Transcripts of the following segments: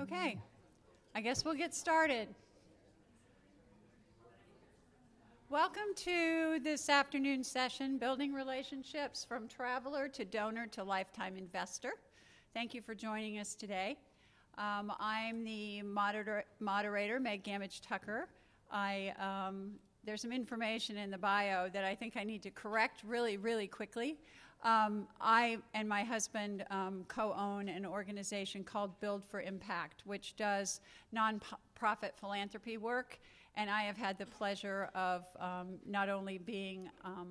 Okay, I guess we'll get started. Welcome to this afternoon session, Building Relationships from Traveler to Donor to Lifetime Investor. Thank you for joining us today. I'm the moderator, Meg Gamage-Tucker. There's some information in the bio that I think I need to correct really quickly. I and my husband co-own an organization called Build for Impact, which does nonprofit philanthropy work. And I have had the pleasure of not only being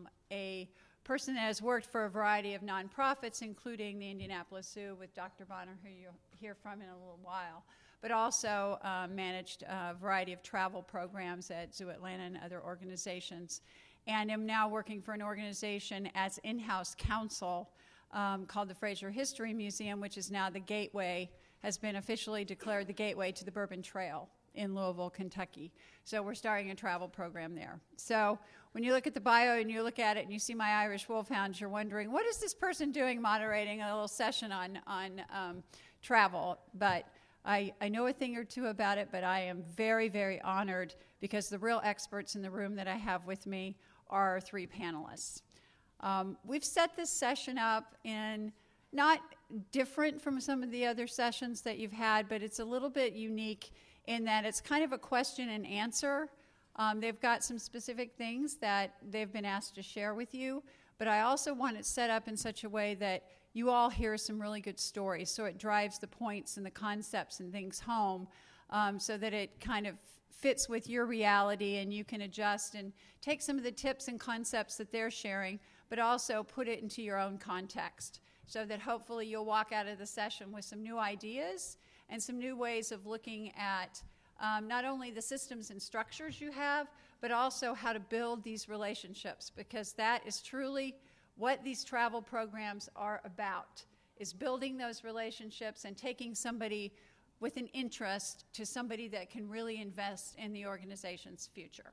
a person that has worked for a variety of nonprofits, including the Indianapolis Zoo with Dr. Bonner, who you'll hear from in a little while, but also managed a variety of travel programs at Zoo Atlanta and other organizations. And am now working for an organization as in-house counsel called the Fraser History Museum, which is now the gateway, has been officially declared the gateway to the Bourbon Trail in Louisville, Kentucky. So we're starting a travel program there. So when you look at the bio and you look at it and you see my Irish Wolfhounds, you're wondering, what is this person doing moderating a little session on travel? But I know a thing or two about it, but I am very honored because the real experts in the room that I have with me are our three panelists. We've set this session up in not different from some of the other sessions that you've had, but it's a little bit unique in that it's kind of a question and answer. They've got some specific things that they've been asked to share with you, but I also want it set up in such a way that you all hear some really good stories, so it drives the points and the concepts and things home, so that it kind of fits with your reality and you can adjust and take some of the tips and concepts that they're sharing, but also put it into your own context, so that hopefully you'll walk out of the session with some new ideas and some new ways of looking at not only the systems and structures you have, but also how to build these relationships, because that is truly what these travel programs are about, is building those relationships and taking somebody with an interest to somebody that can really invest in the organization's future.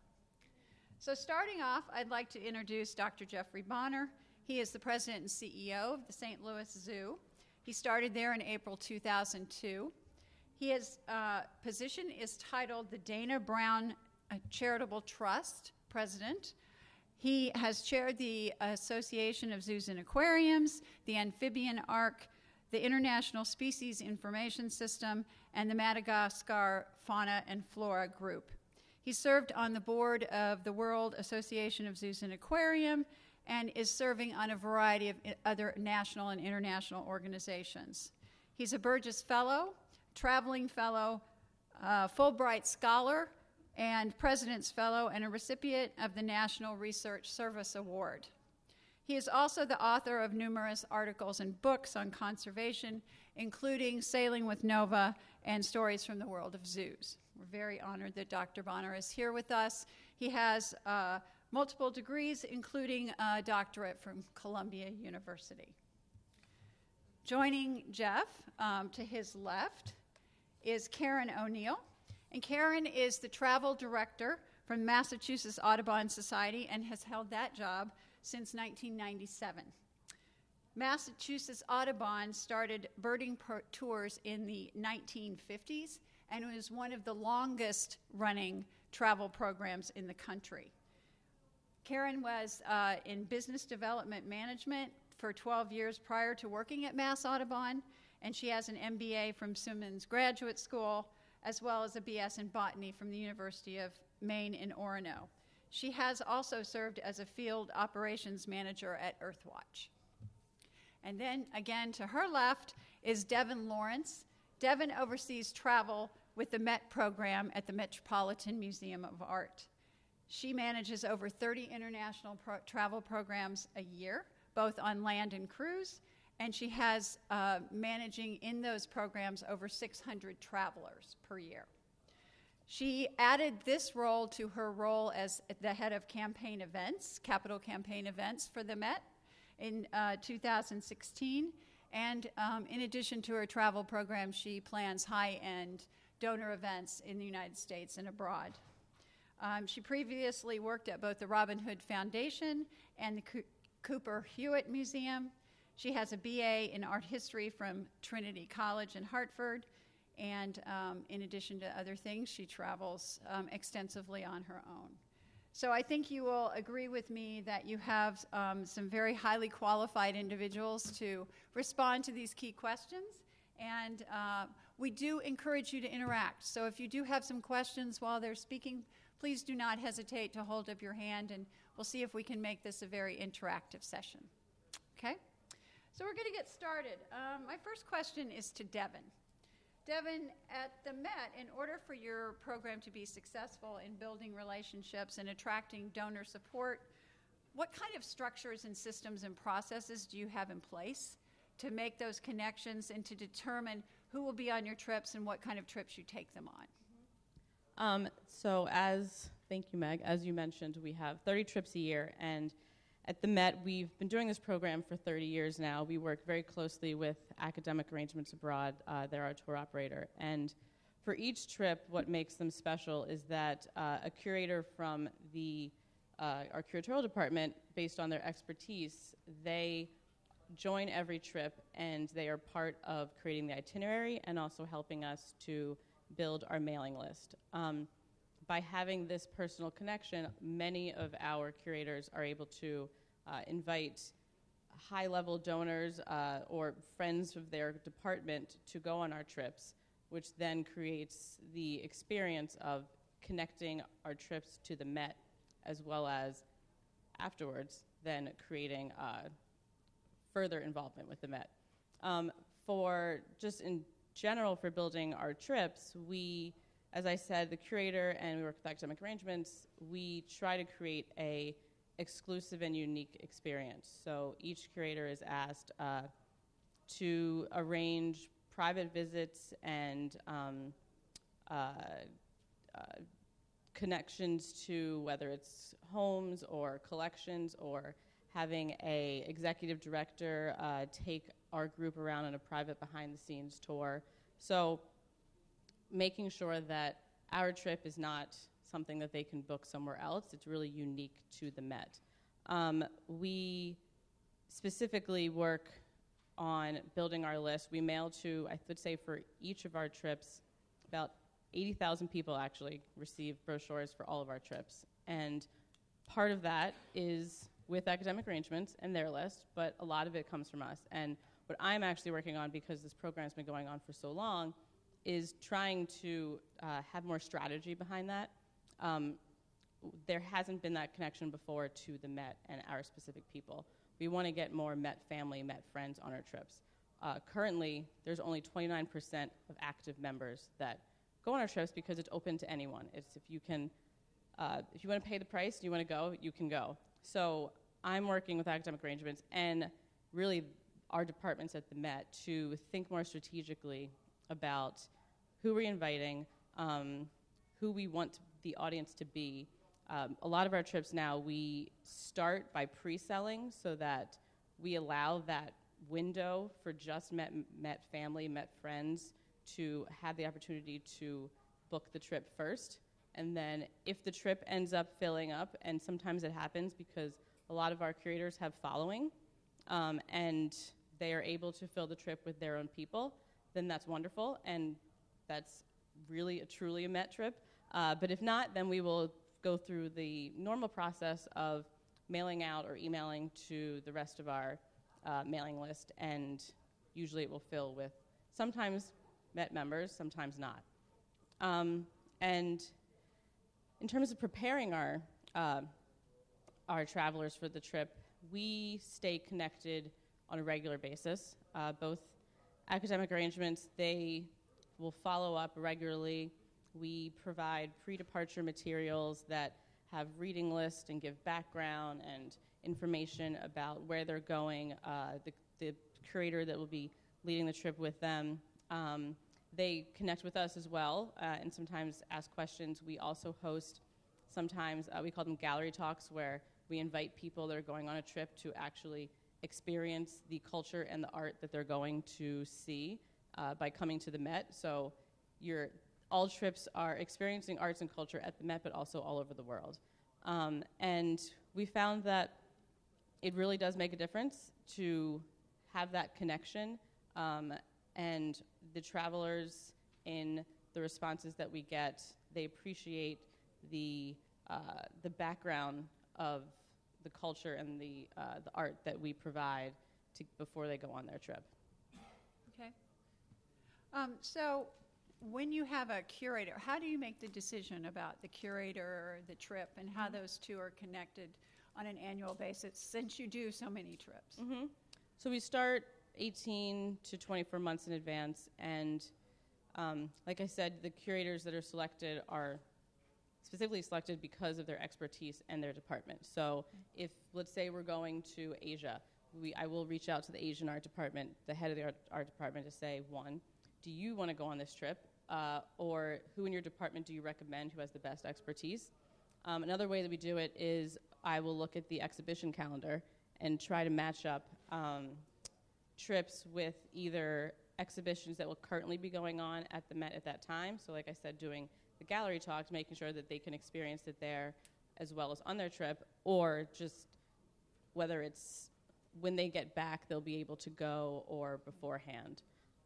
So starting off, I'd like to introduce Dr. Jeffrey Bonner. He is the president and CEO of the St. Louis Zoo. He started there in April 2002. His position is titled the Dana Brown Charitable Trust President. He has chaired the Association of Zoos and Aquariums, the Amphibian Ark, the International Species Information System, and the Madagascar Fauna and Flora Group. He served on the board of the World Association of Zoos and Aquarium and is serving on a variety of other national and international organizations. He's a Burgess Fellow, Traveling Fellow, Fulbright Scholar, and President's Fellow, and a recipient of the National Research Service Award. He is also the author of numerous articles and books on conservation, including Sailing with Nova and Stories from the World of Zoos. We're very honored that Dr. Bonner is here with us. He has multiple degrees, including a doctorate from Columbia University. Joining Jeff to his left is Karen O'Neill. And Karen is the travel director from Massachusetts Audubon Society and has held that job since 1997. Massachusetts Audubon started birding tours in the 1950s and was one of the longest running travel programs in the country. Karen was in business development management for 12 years prior to working at Mass Audubon, and she has an MBA from Simmons Graduate School, as well as a BS in botany from the University of Maine in Orono. She has also served as a field operations manager at Earthwatch. And then again to her left is Devin Lawrence. Devin oversees travel with the Met program at the Metropolitan Museum of Art. She manages over 30 international travel programs a year, both on land and cruise, and she has managing in those programs over 600 travelers per year. She added this role to her role as the head of campaign events, capital campaign events for the Met in 2016. And in addition to her travel program, she plans high-end donor events in the United States and abroad. She previously worked at both the Robin Hood Foundation and the Cooper Hewitt Museum. She has a BA in art history from Trinity College in Hartford, And in addition to other things, she travels extensively on her own. So I think you will agree with me that you have some very highly qualified individuals to respond to these key questions. And we do encourage you to interact. So if you do have some questions while they're speaking, please do not hesitate to hold up your hand, and we'll see if we can make this a very interactive session. Okay? So we're going to get started. My first question is to Devin. Devin, at the Met, in order for your program to be successful in building relationships and attracting donor support, what kind of structures and systems and processes do you have in place to make those connections and to determine who will be on your trips and what kind of trips you take them on? Thank you, Meg. As you mentioned, we have 30 trips a year, and at the Met, we've been doing this program for 30 years now. We work very closely with Academic Arrangements Abroad. They're our tour operator. And for each trip, what makes them special is that a curator from our curatorial department, based on their expertise, they join every trip, and they are part of creating the itinerary and also helping us to build our mailing list. By having this personal connection, many of our curators are able to invite high-level donors or friends of their department to go on our trips, which then creates the experience of connecting our trips to the Met, as well as afterwards, then creating further involvement with the Met. For just in general, for building our trips, as I said, the curator and we work with Academic Arrangements, we try to create a exclusive and unique experience. So each curator is asked to arrange private visits and connections to whether it's homes or collections, or having a executive director take our group around on a private behind-the-scenes tour. So making sure that our trip is not something that they can book somewhere else. It's really unique to the Met. We specifically work on building our list. We mail to, I would say for each of our trips, about 80,000 people actually receive brochures for all of our trips. And part of that is with Academic Arrangements and their list, but a lot of it comes from us. And what I'm actually working on, because this program's been going on for so long, is trying to have more strategy behind that. There hasn't been that connection before to the Met and our specific people. We want to get more Met family, Met friends on our trips. Currently, there's only 29% of active members that go on our trips because it's open to anyone. It's if you want to pay the price, you want to go, you can go. So I'm working with Academic Arrangements and really our departments at the Met to think more strategically about who we're inviting, who we want the audience to be. A lot of our trips now, we start by pre-selling so that we allow that window for just Met family, Met friends to have the opportunity to book the trip first. And then if the trip ends up filling up, and sometimes it happens because a lot of our curators have following, and they are able to fill the trip with their own people, then that's wonderful, and that's really truly a Met trip. But if not, then we will go through the normal process of mailing out or emailing to the rest of our mailing list, and usually it will fill with sometimes Met members, sometimes not. And in terms of preparing our travelers for the trip, we stay connected on a regular basis. Both Academic Arrangements, they will follow up regularly. We provide pre-departure materials that have reading lists and give background and information about where they're going, the curator that will be leading the trip with them. They connect with us as well and sometimes ask questions. We also host sometimes, we call them gallery talks, where we invite people that are going on a trip to actually experience the culture and the art that they're going to see by coming to the Met. So all trips are experiencing arts and culture at the Met, but also all over the world. And we found that it really does make a difference to have that connection, and the travelers in the responses that we get. They appreciate the background of the culture and the art that we provide before they go on their trip. Okay. So when you have a curator, how do you make the decision about the curator or the trip and how those two are connected on an annual basis since you do so many trips? Mm-hmm. So we start 18 to 24 months in advance, and like I said, the curators that are selected are specifically selected because of their expertise and their department. So if, let's say, we're going to Asia, I will reach out to the Asian art department, the head of the art department, to say, one, do you want to go on this trip? Or who in your department do you recommend who has the best expertise? Another way that we do it is I will look at the exhibition calendar and try to match up trips with either exhibitions that will currently be going on at the Met at that time. So like I said, doing the gallery talks, making sure that they can experience it there as well as on their trip, or just whether it's when they get back, they'll be able to go or beforehand.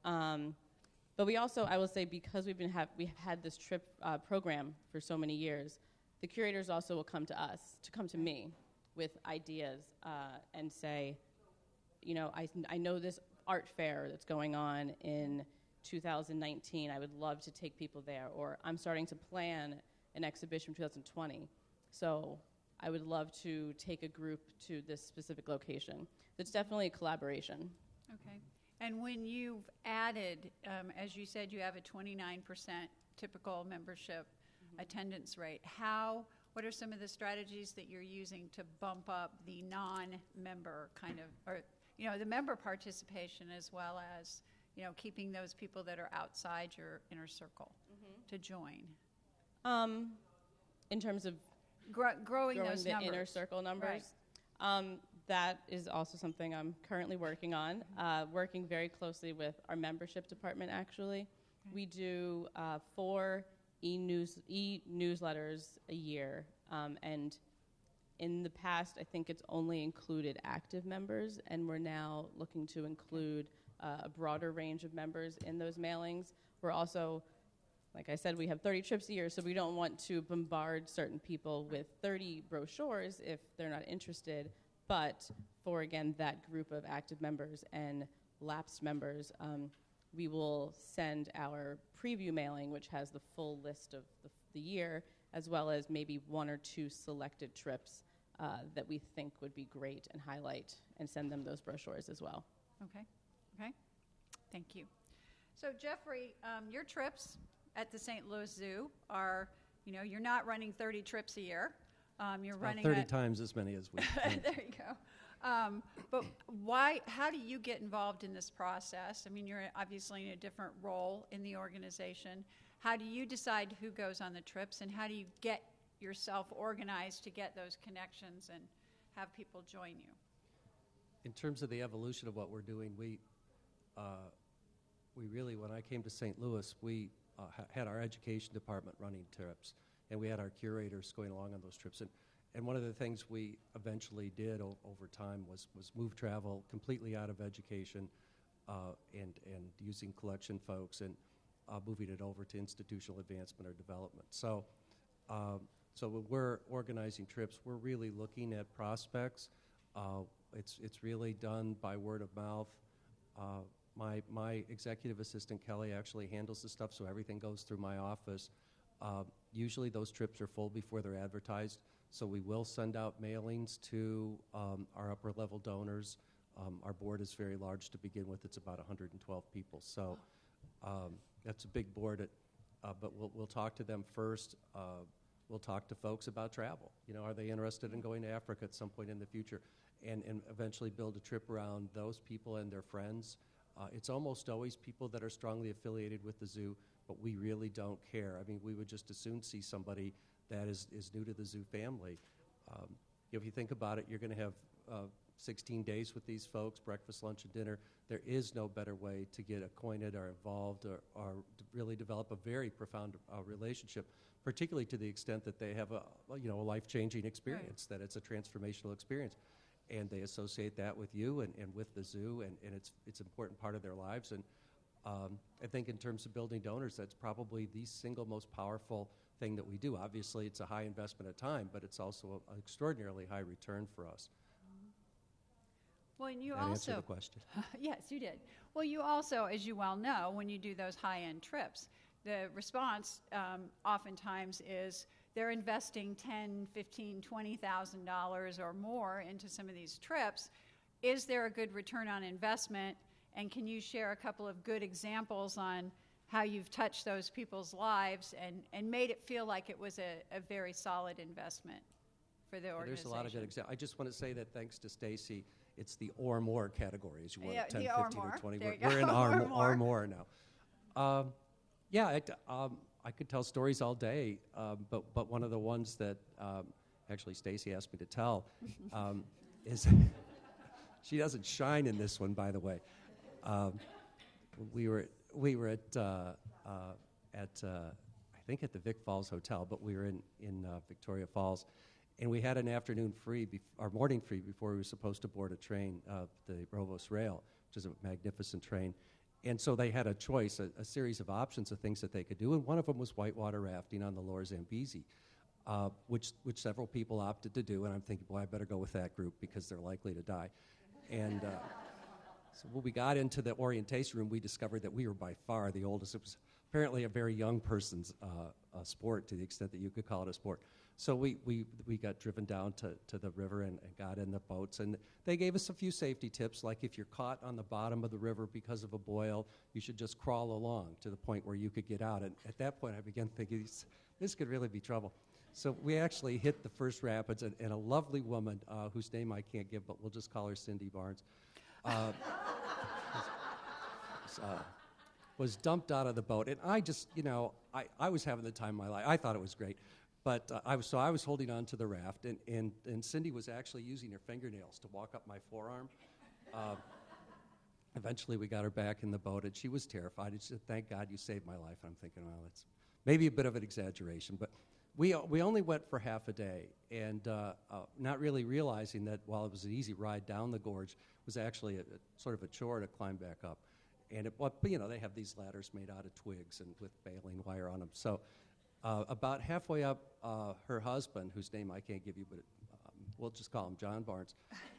But we also, I will say, because we've had this trip program for so many years, the curators also will come to me with ideas and say, you know, I know this art fair that's going on in 2019. I would love to take people there. Or I'm starting to plan an exhibition in 2020. So I would love to take a group to this specific location. It's definitely a collaboration. Okay. And when you've added, as you said, you have a 29% typical membership attendance rate. What are some of the strategies that you're using to bump up the non-member kind of, or, you know, the member participation as well as, you know, keeping those people that are outside your inner circle to join? In terms of growing those the numbers. Inner circle numbers. Right. That is also something I'm currently working on, working very closely with our membership department, actually. Okay. We do 4 e-newsletters a year, and in the past, I think it's only included active members, and we're now looking to include a broader range of members in those mailings. We're also, like I said, we have 30 trips a year, so we don't want to bombard certain people with 30 brochures if they're not interested. But for, again, that group of active members and lapsed members, we will send our preview mailing, which has the full list of the year, as well as maybe 1 or 2 selected trips that we think would be great and highlight, and send them those brochures as well. Okay. Thank you. So, Jeffrey, your trips at the St. Louis Zoo are, you know, you're not running 30 trips a year. You're running 30 times as many as we there you go. But how do you get involved in this process? I mean, you're obviously in a different role in the organization. How do you decide who goes on the trips, and how do you get yourself organized to get those connections and have people join you? In terms of the evolution of what we're doing, we really, when I came to St. Louis, we had our education department running trips, and we had our curators going along on those trips. And one of the things we eventually did over time was move travel completely out of education and using collection folks and moving it over to institutional advancement or development. So when we're organizing trips, we're really looking at prospects. It's really done by word of mouth. My executive assistant, Kelly, actually handles the stuff, so everything goes through my office. Usually those trips are full before they're advertised, so we will send out mailings to our upper-level donors. Our board is very large to begin with. It's about 112 people, so that's a big board. But we'll talk to them first. We'll talk to folks about travel. You know, are they interested in going to Africa at some point in the future? And eventually build a trip around those people and their friends. It's almost always people that are strongly affiliated with the zoo, but we really don't care. I mean, we would just as soon see somebody that is new to the zoo family. If you think about it, you're going to have 16 days with these folks, breakfast, lunch, and dinner. There is no better way to get acquainted or involved or to really develop a very profound relationship, particularly to the extent that they have a life-changing experience, right. That it's a transformational experience. And they associate that with you and with the zoo, and it's an important part of their lives. And I think in terms of building donors, that's probably the single most powerful thing that we do. Obviously, it's a high investment of time, but it's also an extraordinarily high return for us. Well, and you Did that answer also, the question? yes, you did. Well, you also, as you well know, when you do those high-end trips, the response oftentimes is they're investing $10,000, $15,000, $20,000 or more into some of these trips. Is there a good return on investment? And can you share a couple of good examples on how you've touched those people's lives and made it feel like it was a very solid investment for the organization? There's a lot of good examples. I just want to say that thanks to Stacy, it's the or more category, as you want, Yeah, 10, the 15, or or more. 20. There you We're in go. or more now. I could tell stories all day, but one of the ones that actually Stacy asked me to tell is she doesn't shine in this one, by the way. We were at I think at the Vic Falls Hotel, but we were in Victoria Falls, and we had an afternoon free, or morning free, before we were supposed to board a train, the Rovos Rail, which is a magnificent train. And so they had a choice, a series of options of things that they could do, and one of them was whitewater rafting on the Lower Zambezi, which several people opted to do, and I'm thinking, boy, I better go with that group because they're likely to die. And so when we got into the orientation room, we discovered that we were by far the oldest. It was apparently a very young person's sport, to the extent that you could call it a sport. So we got driven down to the river and got in the boats, and they gave us a few safety tips, like if you're caught on the bottom of the river because of a boil, you should just crawl along to the point where you could get out. And at that point, I began thinking, this could really be trouble. So we actually hit the first rapids, and a lovely woman, whose name I can't give, but we'll just call her Cindy Barnes, was dumped out of the boat. And I just, I was having the time of my life. I thought it was great. But I was holding on to the raft, and Cindy was actually using her fingernails to walk up my forearm. Eventually, we got her back in the boat, and she was terrified. And she said, "Thank God you saved my life." And I'm thinking, well, that's maybe a bit of an exaggeration, but we only went for half a day, and not really realizing that while it was an easy ride down the gorge, it was actually sort of a chore to climb back up. And they have these ladders made out of twigs and with baling wire on them. So about halfway up, her husband, whose name I can't give you, but we'll just call him John Barnes,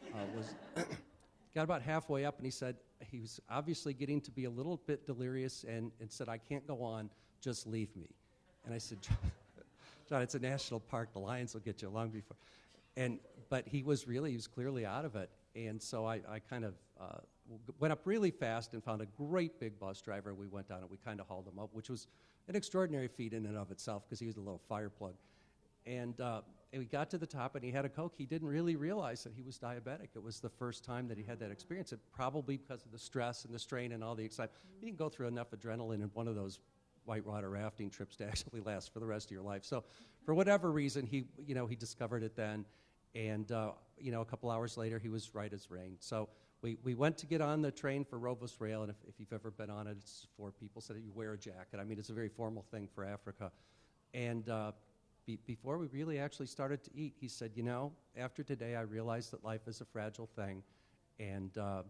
got about halfway up, and he said he was obviously getting to be a little bit delirious and said, "I can't go on, just leave me." And I said, John, it's a national park. The lions will get you long before. But he was clearly out of it. And so I kind of went up really fast and found a great big bus driver. We went down and we kind of hauled him up, which was an extraordinary feat in and of itself because he was a little fire plug. And we got to the top and he had a Coke. He didn't really realize that he was diabetic. It was the first time that he had that experience. It probably because of the stress and the strain and all the excitement. You can go through enough adrenaline in one of those whitewater rafting trips to actually last for the rest of your life. So for whatever reason, he discovered it then. And, a couple hours later, he was right as rain. So we went to get on the train for Rovos Rail, and if you've ever been on it, it's for people so that you wear a jacket. I mean, it's a very formal thing for Africa. And before we really actually started to eat, he said, after today, I realized that life is a fragile thing. And,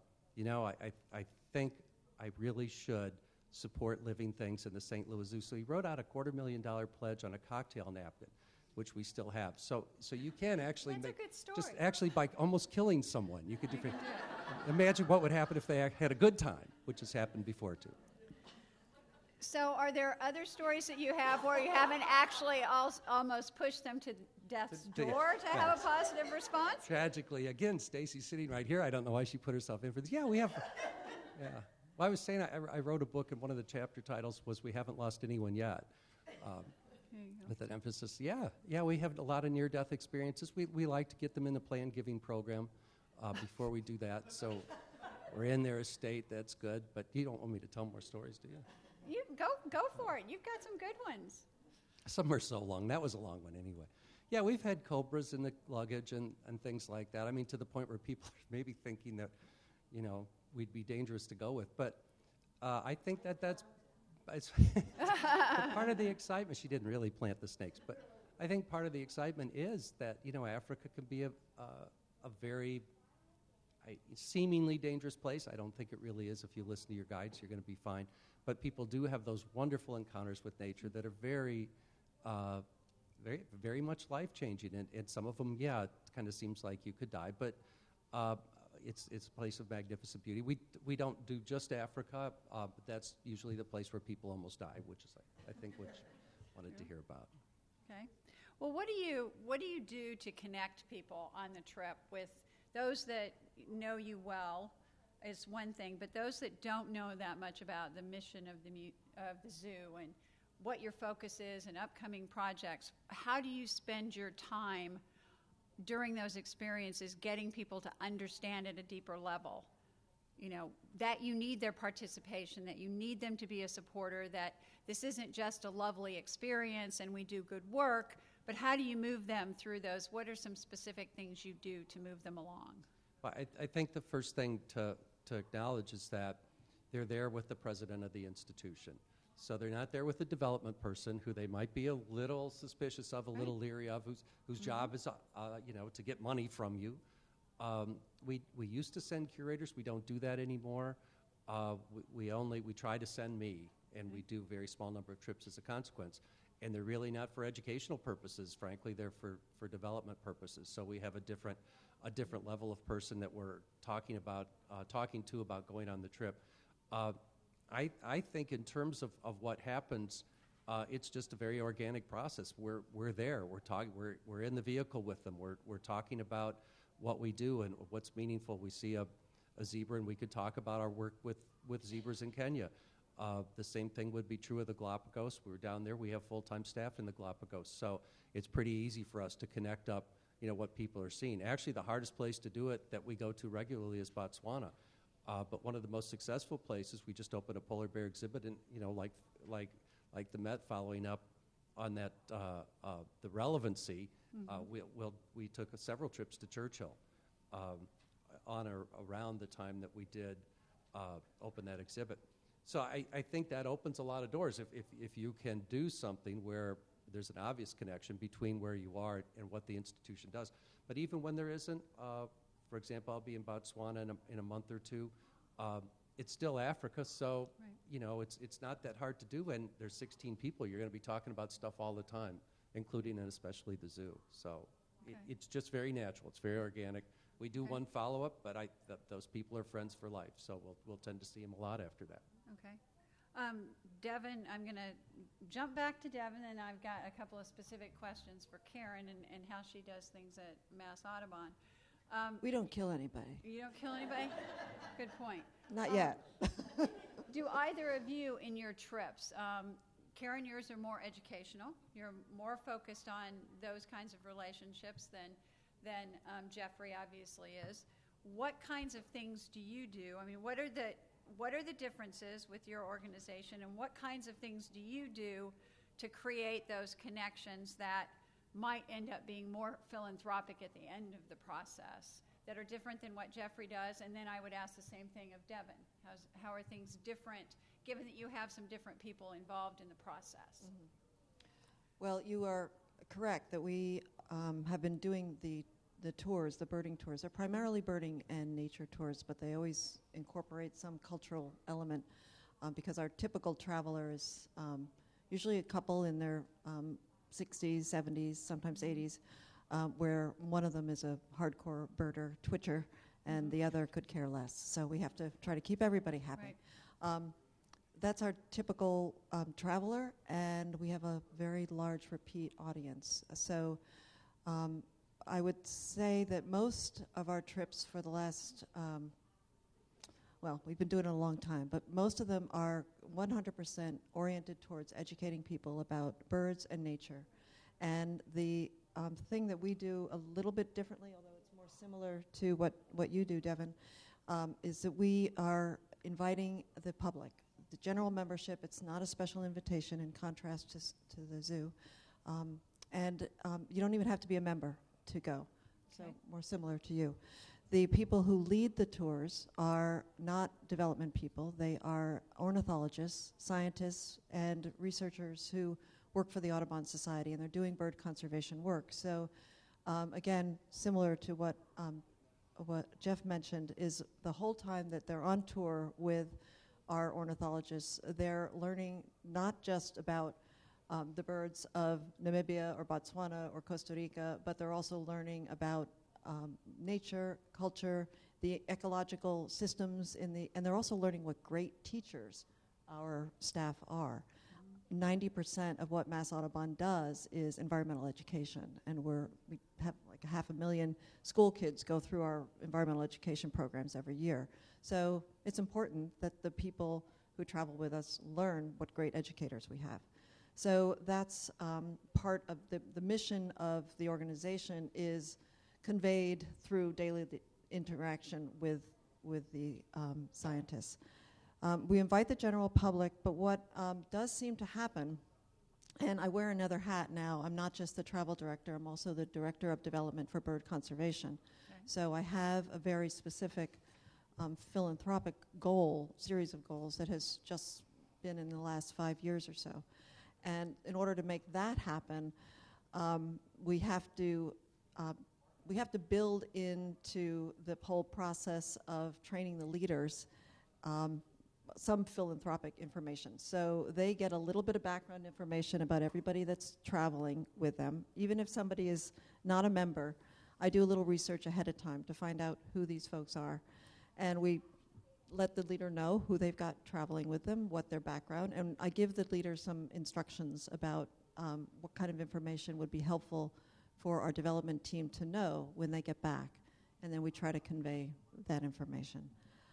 I think I really should support living things in the St. Louis Zoo. So he wrote out a $250,000 pledge on a cocktail napkin, which we still have. So you can actually That's make a good story. just actually by almost killing someone. You could imagine what would happen if they had a good time, which has happened before too. So are there other stories that you have where you haven't actually almost pushed them to death's door to have a positive response? Tragically, again, Stacy's sitting right here. I don't know why she put herself in for this. Yeah, we have. Yeah. Well, I was saying I wrote a book, and one of the chapter titles was "We Haven't Lost Anyone Yet." With an emphasis, we have a lot of near-death experiences. We like to get them in the plan giving program before we do that. So we're in their estate. That's good. But you don't want me to tell more stories, do you? You go for it. You've got some good ones. Some are so long. That was a long one anyway. Yeah, we've had cobras in the luggage and things like that. I mean, to the point where people are maybe thinking that, we'd be dangerous to go with. But I think that's part of the excitement. She didn't really plant the snakes, but I think part of the excitement is that Africa can be a very, seemingly dangerous place. I don't think it really is. If you listen to your guides, you're going to be fine. But people do have those wonderful encounters with nature that are very, very much life-changing. And some of them, yeah, it kind of seems like you could die. But it's a place of magnificent beauty. We don't do just Africa, but that's usually the place where people almost die, which is, I think, what you wanted to hear about. Okay. Well, what do you do to connect people on the trip with those that know you well is one thing, but those that don't know that much about the mission of the zoo and what your focus is and upcoming projects, how do you spend your time during those experiences getting people to understand at a deeper level, that you need their participation, that you need them to be a supporter, that this isn't just a lovely experience and we do good work, but how do you move them through those? What are some specific things you do to move them along? Well, I think the first thing to acknowledge is that they're there with the president of the institution. So they're not there with a development person who they might be a little suspicious of, a little leery of, whose job is, to get money from you. We used to send curators. We don't do that anymore. We try to send me, and we do a very small number of trips as a consequence. And they're really not for educational purposes. Frankly, they're for development purposes. So we have a different level of person that we're talking to about going on the trip. I think in terms of what happens, it's just a very organic process. We're there. We're in the vehicle with them. We're talking about what we do and what's meaningful. We see a zebra, and we could talk about our work with zebras in Kenya. The same thing would be true of the Galapagos. We were down there. We have full-time staff in the Galapagos, so it's pretty easy for us to connect up, what people are seeing. Actually, the hardest place to do it that we go to regularly is Botswana. But one of the most successful places, we just opened a polar bear exhibit, and like the Met, following up on that the relevancy. We took several trips to Churchill on or around the time that we did open that exhibit. So I think that opens a lot of doors if you can do something where there's an obvious connection between where you are and what the institution does. But even when there isn't, for example, I'll be in Botswana in a month or two. It's still Africa, so right. It's not that hard to do. And there's 16 people. You're going to be talking about stuff all the time, including and especially the zoo. So it's just very natural. It's very organic. We do one follow-up, but those people are friends for life, so we'll tend to see them a lot after that. Okay. Devin, I'm going to jump back to Devin, and I've got a couple of specific questions for Karen and how she does things at Mass Audubon. We don't kill anybody. You don't kill anybody? Good point. Not yet. Do either of you in your trips, Karen, yours are more educational. You're more focused on those kinds of relationships than Jeffrey obviously is. What kinds of things do you do? I mean, what are the differences with your organization, and what kinds of things do you do to create those connections that might end up being more philanthropic at the end of the process, that are different than what Jeffrey does? And then I would ask the same thing of Devin. How are things different, given that you have some different people involved in the process? Mm-hmm. Well, you are correct that we have been doing the tours, the birding tours. They're primarily birding and nature tours, but they always incorporate some cultural element because our typical traveler is usually a couple in their 60s, 70s, sometimes 80s, where one of them is a hardcore birder, twitcher, and the other could care less. So we have to try to keep everybody happy. Right. That's our typical traveler, and we have a very large repeat audience. So I would say that most of our trips for the last, we've been doing it a long time, but most of them are 100% oriented towards educating people about birds and nature. And the thing that we do a little bit differently, although it's more similar to what you do, Devin, is that we are inviting the public. The general membership, it's not a special invitation in contrast to the zoo. And you don't even have to be a member to go. So more similar to you. The people who lead the tours are not development people. They are ornithologists, scientists, and researchers who work for the Audubon Society, and they're doing bird conservation work. So again, similar to what what Jeff mentioned is the whole time that they're on tour with our ornithologists, they're learning not just about the birds of Namibia or Botswana or Costa Rica, but they're also learning about nature, culture, the ecological systems and they're also learning what great teachers our staff are. 90% of what Mass Audubon does is environmental education, and we have like 500,000 school kids go through our environmental education programs every year. So it's important that the people who travel with us learn what great educators we have. So that's part of the mission of the organization is conveyed through daily interaction with the scientists. We invite the general public, but what does seem to happen, and I wear another hat now, I'm not just the travel director, I'm also the director of development for bird conservation. Okay. So I have a very specific philanthropic series of goals that has just been in the last 5 years or so. And in order to make that happen, we have to build into the whole process of training the leaders some philanthropic information. So they get a little bit of background information about everybody that's traveling with them. Even if somebody is not a member, I do a little research ahead of time to find out who these folks are. And we let the leader know who they've got traveling with them, what their background, and I give the leader some instructions about what kind of information would be helpful for our development team to know when they get back. And then we try to convey that information.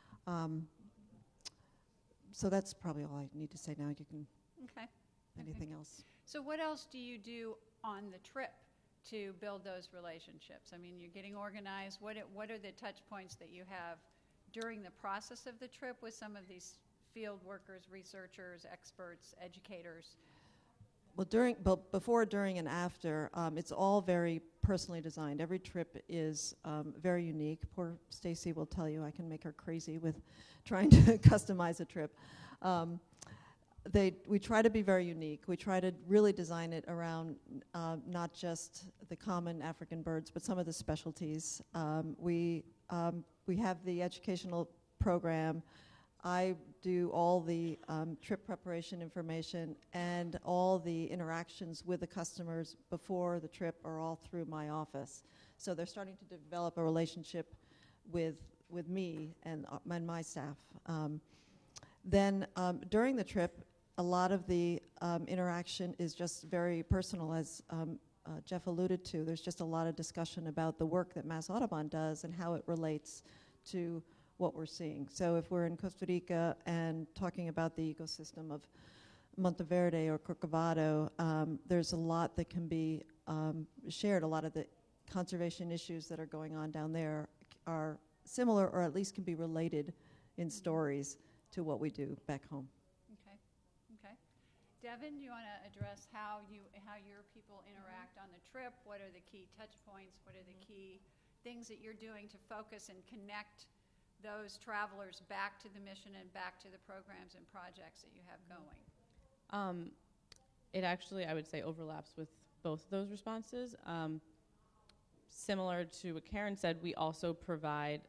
So that's probably all I need to say now. You can, okay. Anything else? So what else do you do on the trip to build those relationships? I mean, you're getting organized. What are the touch points that you have during the process of the trip with some of these field workers, researchers, experts, educators? Well, before, during, and after, it's all very personally designed. Every trip is very unique. Poor Stacy will tell you I can make her crazy with trying to customize a trip. We try to be very unique. We try to really design it around not just the common African birds, but some of the specialties. We have the educational program. I do all the trip preparation information, and all the interactions with the customers before the trip are all through my office. So they're starting to develop a relationship with me and my staff. Then during the trip, a lot of the interaction is just very personal, as Jeff alluded to. There's just a lot of discussion about the work that Mass Audubon does and how it relates to what we're seeing. So if we're in Costa Rica and talking about the ecosystem of Monteverde or Corcovado, there's a lot that can be shared. A lot of the conservation issues that are going on down there are similar, or at least can be related in stories to what we do back home. Okay. Devin, you want to address how your people interact on the trip? What are the key touch points? What are the key things that you're doing to focus and connect those travelers back to the mission and back to the programs and projects that you have going? It actually, I would say, overlaps with both of those responses. Similar to what Karen said, we also provide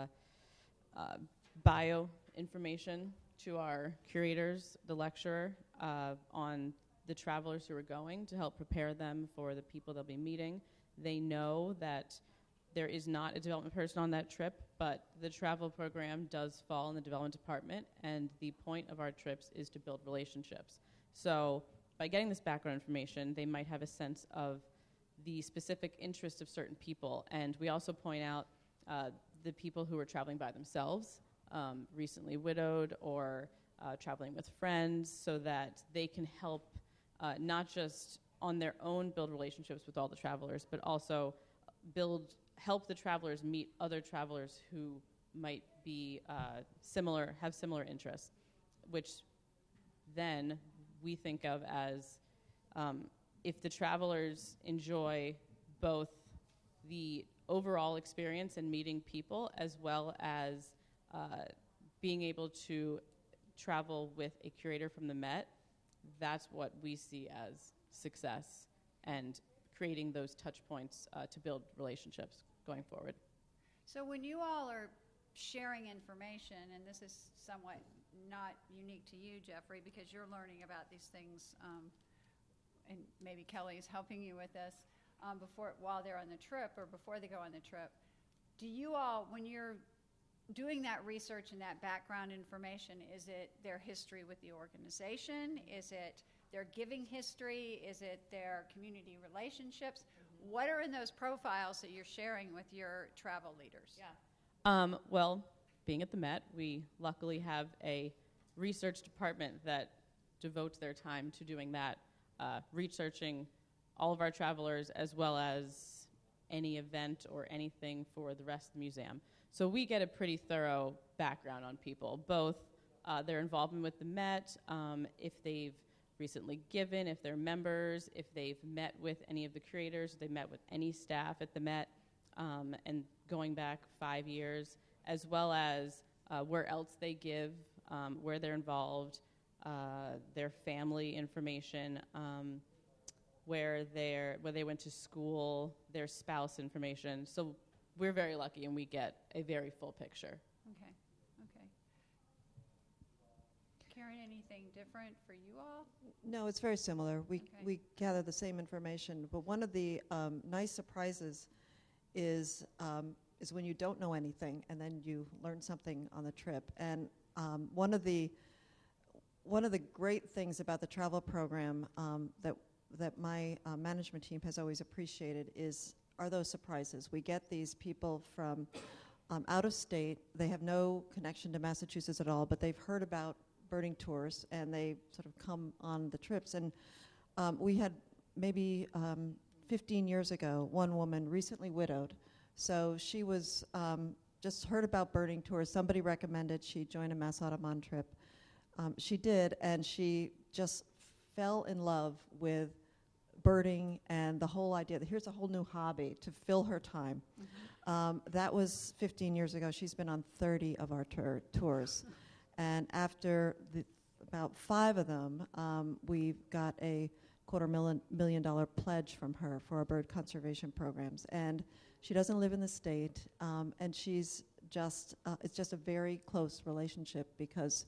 bio information to our curators, the lecturer, on the travelers who are going to help prepare them for the people they'll be meeting. They know that there is not a development person on that trip, but the travel program does fall in the development department, and the point of our trips is to build relationships. So by getting this background information, they might have a sense of the specific interests of certain people. And we also point out the people who are traveling by themselves, recently widowed or traveling with friends, so that they can help not just on their own build relationships with all the travelers, but also help the travelers meet other travelers who might be have similar interests, which then we think of as if the travelers enjoy both the overall experience and meeting people, as well as being able to travel with a curator from the Met, that's what we see as success and creating those touch points to build relationships going forward. So when you all are sharing information, and this is somewhat not unique to you, Jeffrey, because you're learning about these things, and maybe Kelly is helping you with this while they're on the trip or before they go on the trip. Do you all, when you're doing that research and that background information, is it their history with the organization? Is it their giving history? Is it their community relationships? What are in those profiles that you're sharing with your travel leaders? Yeah. Well, being at the Met, we luckily have a research department that devotes their time to doing that, researching all of our travelers as well as any event or anything for the rest of the museum. So we get a pretty thorough background on people, both their involvement with the Met, if they've recently given, if they're members, if they've met with any of the curators, if they've met with any staff at the Met, and going back 5 years, as well as where else they give, where they're involved, their family information, where they went to school, their spouse information. So we're very lucky, and we get a very full picture. Okay. Karen, anything different for you all? No, it's very similar. We gather the same information, but one of the nice surprises is when you don't know anything and then you learn something on the trip. And one of the great things about the travel program that my management team has always appreciated are those surprises. We get these people from out of state. They have no connection to Massachusetts at all, but they've heard about birding tours, and they sort of come on the trips. And we had maybe 15 years ago, one woman recently widowed. So she was just heard about birding tours. Somebody recommended she join a Mass Audubon trip. She did, and she just fell in love with birding and the whole idea that here's a whole new hobby to fill her time. Mm-hmm. That was 15 years ago. She's been on 30 of our tours. And after about 5 of them, we got a $250,000 pledge from her for our bird conservation programs. And she doesn't live in the state, and she's just, it's just a very close relationship because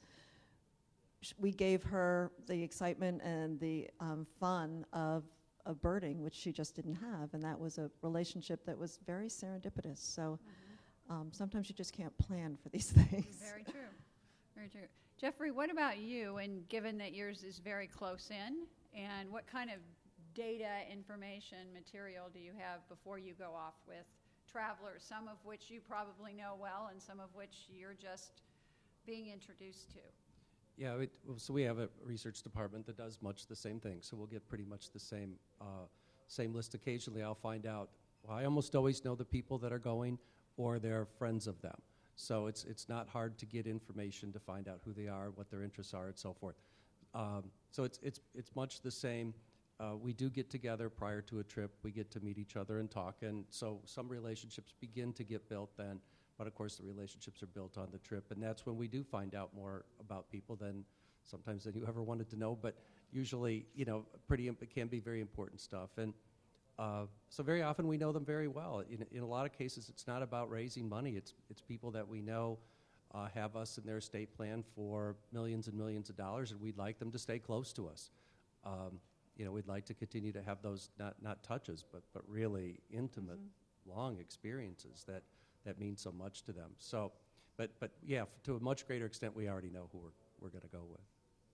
we gave her the excitement and the fun of birding, which she just didn't have, and that was a relationship that was very serendipitous. So sometimes you just can't plan for these things. Very true. Very true. Jeffrey, what about you? And given that yours is very close in, and what kind of data, information, material do you have before you go off with travelers, some of which you probably know well and some of which you're just being introduced to? Yeah, so we have a research department that does much the same thing. So we'll get pretty much the same list. Occasionally I'll find out, well, I almost always know the people that are going or they're friends of them. So it's not hard to get information to find out who they are, what their interests are, and so forth. So it's much the same. We do get together prior to a trip. We get to meet each other and talk, and so some relationships begin to get built then. But of course, the relationships are built on the trip, and that's when we do find out more about people than sometimes than you ever wanted to know. But usually, it can be very important stuff, and so very often we know them very well. In a lot of cases, it's not about raising money. It's people that we know have us in their estate plan for millions and millions of dollars, and we'd like them to stay close to us. We'd like to continue to have those not touches, but really intimate, long experiences that mean so much to them. So, but yeah, to a much greater extent, we already know who we're going to go with.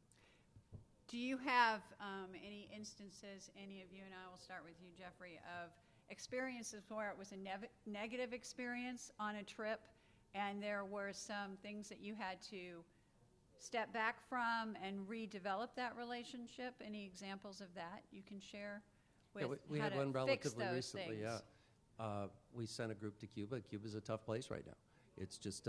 Do you have any instances, any of you, and I will start with you, Jeffrey, of experiences where it was a negative experience on a trip and there were some things that you had to step back from and redevelop that relationship? Any examples of that you can share with we how had to one fix relatively those recently, things? yeah. We sent a group to Cuba. Cuba's a tough place right now. It's just,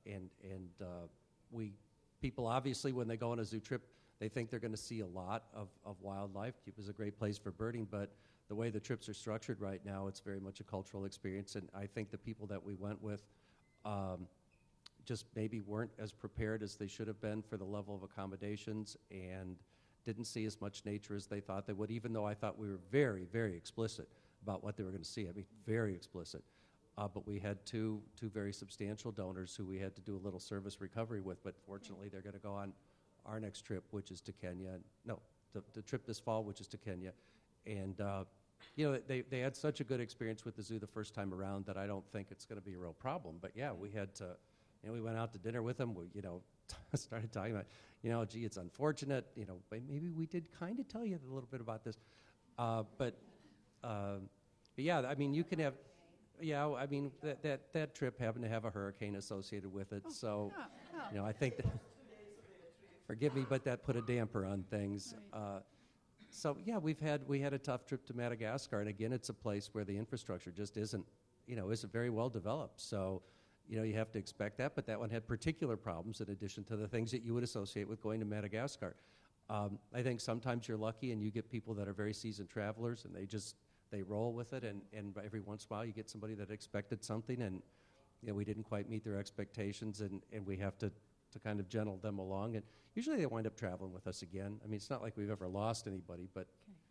people obviously when they go on a zoo trip, they think they're going to see a lot of wildlife. Cuba's a great place for birding, but the way the trips are structured right now, it's very much a cultural experience, and I think the people that we went with just maybe weren't as prepared as they should have been for the level of accommodations and didn't see as much nature as they thought they would, even though I thought we were very, very explicit about what they were going to see. I mean, very explicit. but we had two very substantial donors who we had to do a little service recovery with. But fortunately, they're going to go on our next trip, which is to Kenya. No, the trip this fall, which is to Kenya. And, they had such a good experience with the zoo the first time around that I don't think it's going to be a real problem. But, yeah, we had to, we went out to dinner with them. We, started talking about, gee, it's unfortunate. Maybe we did kind of tell you a little bit about this. But yeah, I mean, you can have, that trip happened to have a hurricane associated with it. So, I think that, forgive me, but that put a damper on things. Right. So, yeah, we had a tough trip to Madagascar. And again, it's a place where the infrastructure just isn't very well developed. So, you have to expect that. But that one had particular problems in addition to the things that you would associate with going to Madagascar. I think sometimes you're lucky and you get people that are very seasoned travelers and they roll with it, and every once in a while you get somebody that expected something and we didn't quite meet their expectations, and we have to kind of gentle them along, and usually they wind up traveling with us again. I mean, it's not like we've ever lost anybody, but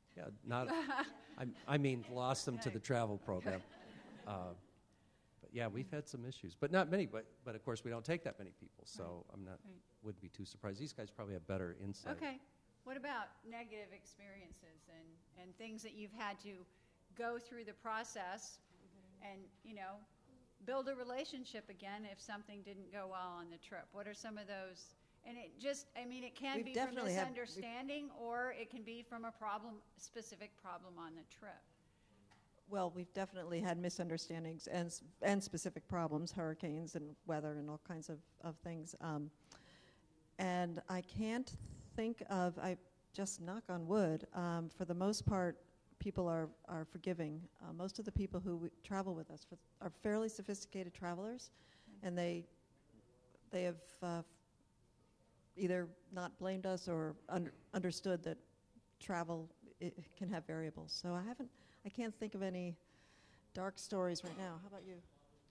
lost them to the travel program. But yeah, we've had some issues, but not many. But of course, we don't take that many people, so wouldn't be too surprised. These guys probably have better insight. Okay. What about negative experiences and things that you've had to go through the process and, build a relationship again if something didn't go well on the trip? What are some of those? And it can We've be from definitely misunderstanding or it can be from a specific problem on the trip. Well, we've definitely had misunderstandings and specific problems, hurricanes and weather and all kinds of things. And I can't think of, I just knock on wood, for the most part, people are forgiving. Most of the people who travel with us are fairly sophisticated travelers, and they have either not blamed us or understood that travel can have variables. So I can't think of any dark stories right now. How about you?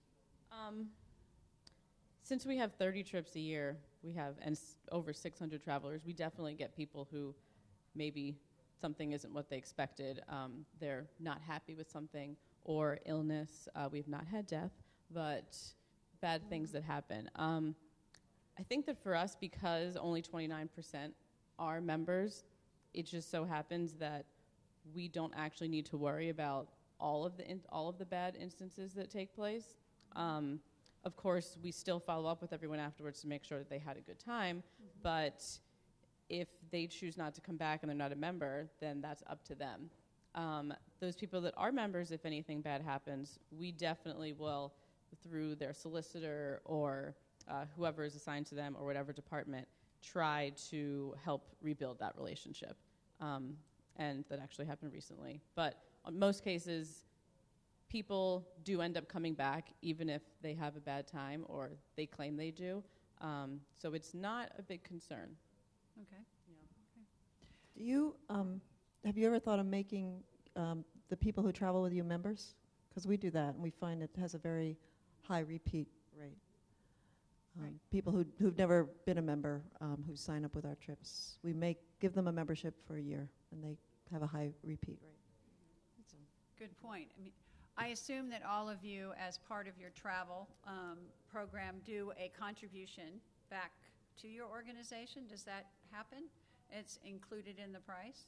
Since we have 30 trips a year, we have over 600 travelers. We definitely get people who maybe something isn't what they expected. They're not happy with something or illness. We've not had death, but bad things that happen. I think that for us, because only 29% are members, it just so happens that we don't actually need to worry about all of the bad instances that take place. Of course, we still follow up with everyone afterwards to make sure that they had a good time, but if they choose not to come back and they're not a member, then that's up to them. Those people that are members, if anything bad happens, we definitely will, through their solicitor or whoever is assigned to them or whatever department, try to help rebuild that relationship. And that actually happened recently. But in most cases, people do end up coming back even if they have a bad time or they claim they do. So it's not a big concern. Okay. Do you have you ever thought of making the people who travel with you members? Because we do that, and we find it has a very high repeat rate. Right. People who've never been a member who sign up with our trips, we give them a membership for a year, and they have a high repeat rate. So. Good point. I assume that all of you, as part of your travel program, do a contribution back to your organization. Does that happen? It's included in the price?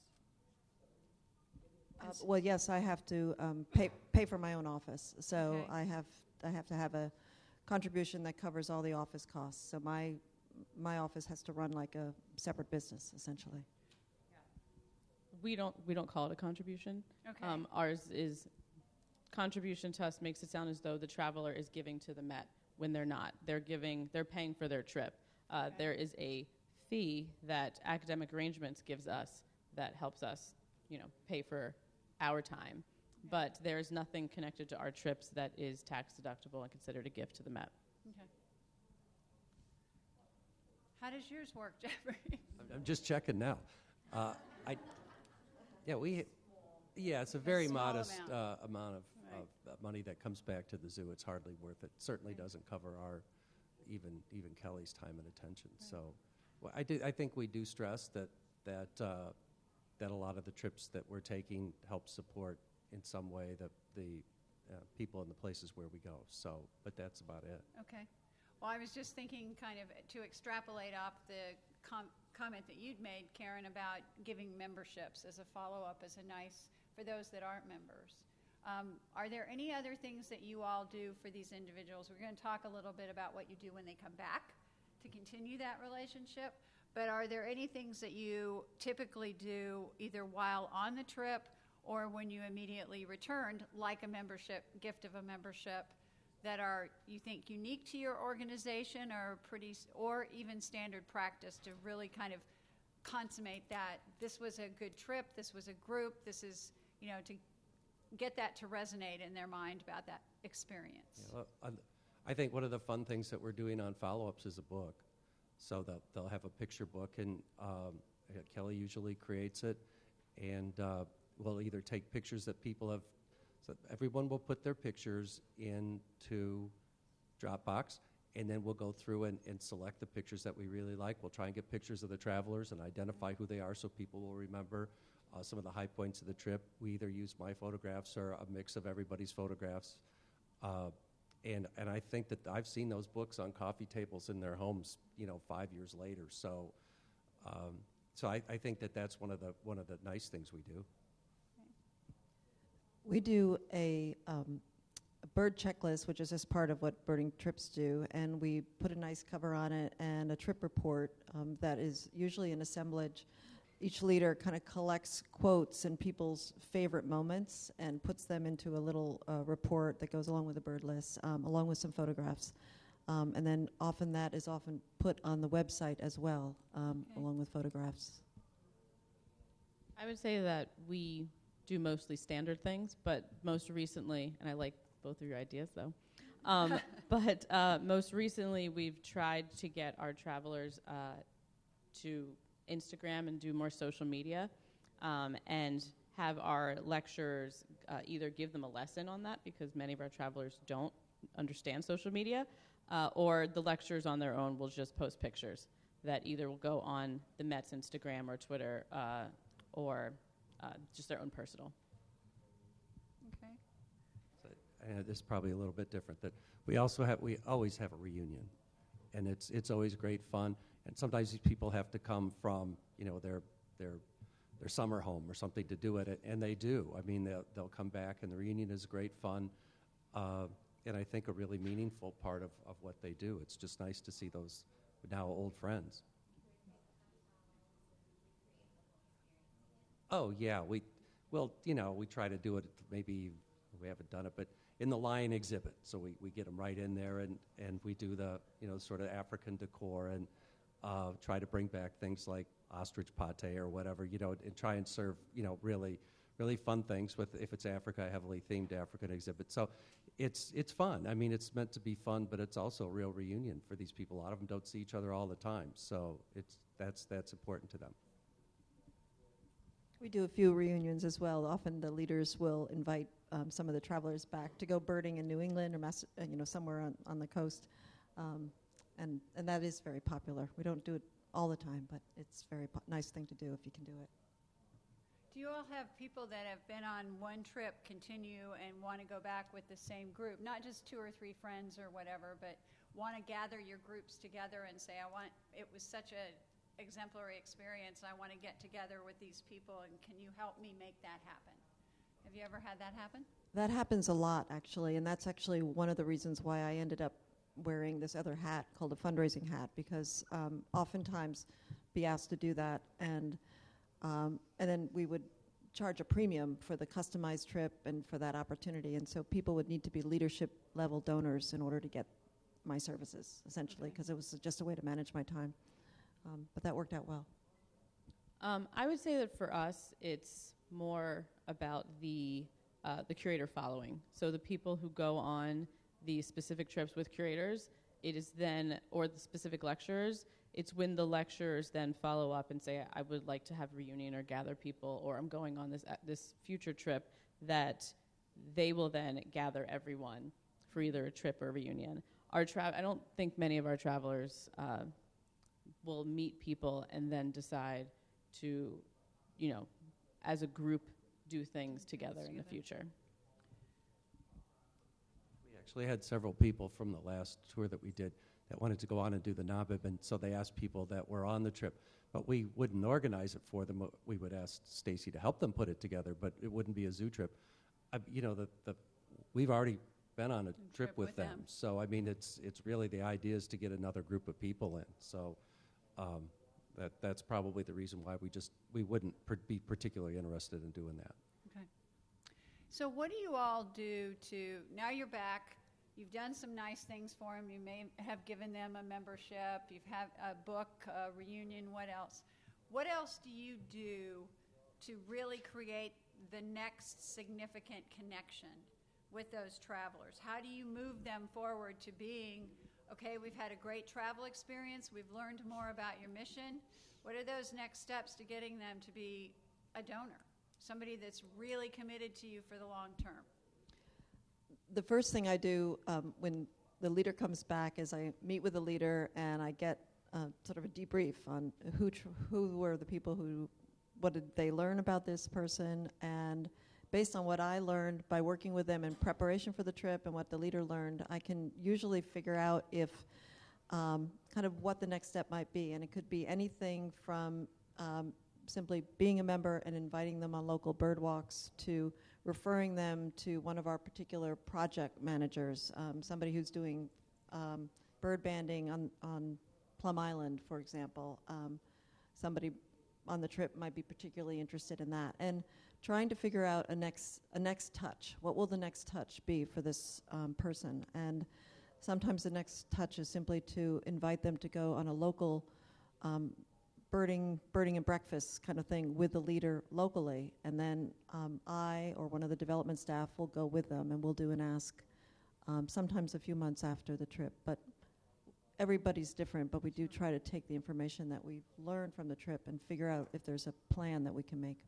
Well, yes, I have to pay for my own office, so Okay. I have to have a contribution that covers all the office costs. So my office has to run like a separate business, essentially. We don't call it a contribution. Okay. Ours is contribution to us makes it sound as though the traveler is giving to the Met when they're not. They're paying for their trip. Okay. There is a fee that Academic Arrangements gives us that helps us, pay for our time. But there is nothing connected to our trips that is tax deductible and considered a gift to the Met. Okay. How does yours work, Jeffrey? I'm just checking now. It's a very small modest amount of Right. money that comes back to the zoo. It's hardly worth it. Certainly doesn't cover our even Kelly's time and attention. Right. So, I think we do stress that a lot of the trips that we're taking help support in some way the people in the places where we go. So, but that's about it. Okay. Well, I was just thinking kind of to extrapolate off the comment that you'd made, Karen, about giving memberships as a follow-up, as a nice, for those that aren't members. Are there any other things that you all do for these individuals? We're going to talk a little bit about what you do when they come back to continue that relationship. But are there any things that you typically do either while on the trip or when you immediately returned, like a membership, gift of a membership, that are, you think, unique to your organization or even standard practice to really kind of consummate that this was a good trip, this was a group, this is, to get that to resonate in their mind about that experience? Yeah, well, I think one of the fun things that we're doing on follow-ups is a book. So they'll have a picture book, and Kelly usually creates it, and we'll either take pictures that people have. So everyone will put their pictures into Dropbox, and then we'll go through and select the pictures that we really like. We'll try and get pictures of the travelers and identify who they are so people will remember some of the high points of the trip. We either use my photographs or a mix of everybody's photographs. And I think that I've seen those books on coffee tables in their homes, 5 years later. So I think that that's one of the nice things we do. We do a bird checklist, which is just part of what birding trips do, and we put a nice cover on it and a trip report that is usually an assemblage. Each leader kind of collects quotes and people's favorite moments and puts them into a little report that goes along with the bird list, along with some photographs. And then that is often put on the website as well, along with photographs. I would say that we do mostly standard things, but most recently, and I like both of your ideas though, but most recently we've tried to get our travelers to Instagram and do more social media, and have our lecturers either give them a lesson on that, because many of our travelers don't understand social media, or the lecturers on their own will just post pictures that either will go on the Met's Instagram or Twitter, or just their own personal. Okay. So, this is probably a little bit different. That we always have a reunion, and it's always great fun. And sometimes these people have to come from their summer home or something to do it, and they do. I mean, they'll come back, and the reunion is great fun, and I think a really meaningful part of what they do. It's just nice to see those now old friends. Oh yeah, we try to do it. Maybe we haven't done it, but in the lion exhibit, so we get them right in there, and we do the sort of African decor, and try to bring back things like ostrich pate or whatever, and try and serve really really fun things with, if it's Africa, a heavily themed African exhibit. So it's fun. I mean, it's meant to be fun, but it's also a real reunion for these people. A lot of them don't see each other all the time, so that's important to them. We do a few reunions as well. Often the leaders will invite some of the travelers back to go birding in New England or somewhere on the coast, and that is very popular. We don't do it all the time, but it's a very nice thing to do if you can do it. Do you all have people that have been on one trip continue and want to go back with the same group? Not just 2 or 3 friends or whatever, but want to gather your groups together and say, it was such a exemplary experience, I want to get together with these people, and can you help me make that happen? Have you ever had that happen? That happens a lot, actually, and that's actually one of the reasons why I ended up wearing this other hat called a fundraising hat, because oftentimes be asked to do that, and then we would charge a premium for the customized trip and for that opportunity, and so people would need to be leadership level donors in order to get my services, essentially, because it was just a way to manage my time. But that worked out well. I would say that for us, it's more about the curator following. So the people who go on the specific trips with curators, it is then, or the specific lecturers, it's when the lecturers then follow up and say, I would like to have a reunion or gather people, or I'm going on this future trip, that they will then gather everyone for either a trip or a reunion. I don't think many of our travelers will meet people and then decide to, as a group, do things together in the future. actually had several people from the last tour that we did that wanted to go on and do the NABIB, and so they asked people that were on the trip. But we wouldn't organize it for them. We would ask Stacy to help them put it together, but it wouldn't be a zoo trip. We've already been on a trip with them. So, I mean, it's really the idea is to get another group of people in. So that's probably the reason why we wouldn't be particularly interested in doing that. Okay. So what do you all do now you're back, you've done some nice things for them, you may have given them a membership, you've had a book, a reunion, what else? What else do you do to really create the next significant connection with those travelers? How do you move them forward to being, okay, we've had a great travel experience, we've learned more about your mission. What are those next steps to getting them to be a donor, somebody that's really committed to you for the long term? The first thing I do when the leader comes back is I meet with the leader and I get sort of a debrief on who were the people what did they learn about this person, and based on what I learned by working with them in preparation for the trip and what the leader learned, I can usually figure out if kind of what the next step might be. And it could be anything from simply being a member and inviting them on local bird walks to referring them to one of our particular project managers, somebody who's doing bird banding on Plum Island, for example. Somebody on the trip might be particularly interested in that. And trying to figure out a next touch. What will the next touch be for this person? And sometimes the next touch is simply to invite them to go on a local birding and breakfast kind of thing with the leader locally. And then I or one of the development staff will go with them and we'll do an ask sometimes a few months after the trip. But everybody's different, but we do try to take the information that we've learned from the trip and figure out if there's a plan that we can make.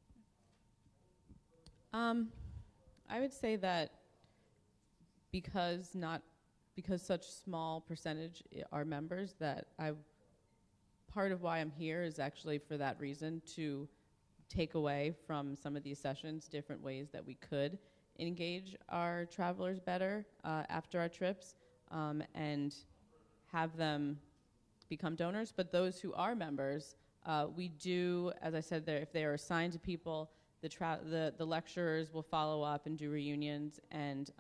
I would say that because such small percentage are members, that part of why I'm here is actually for that reason, to take away from some of these sessions different ways that we could engage our travelers better after our trips and have them become donors. But those who are members, we do, as I said, if they are assigned to people, the lecturers will follow up and do reunions and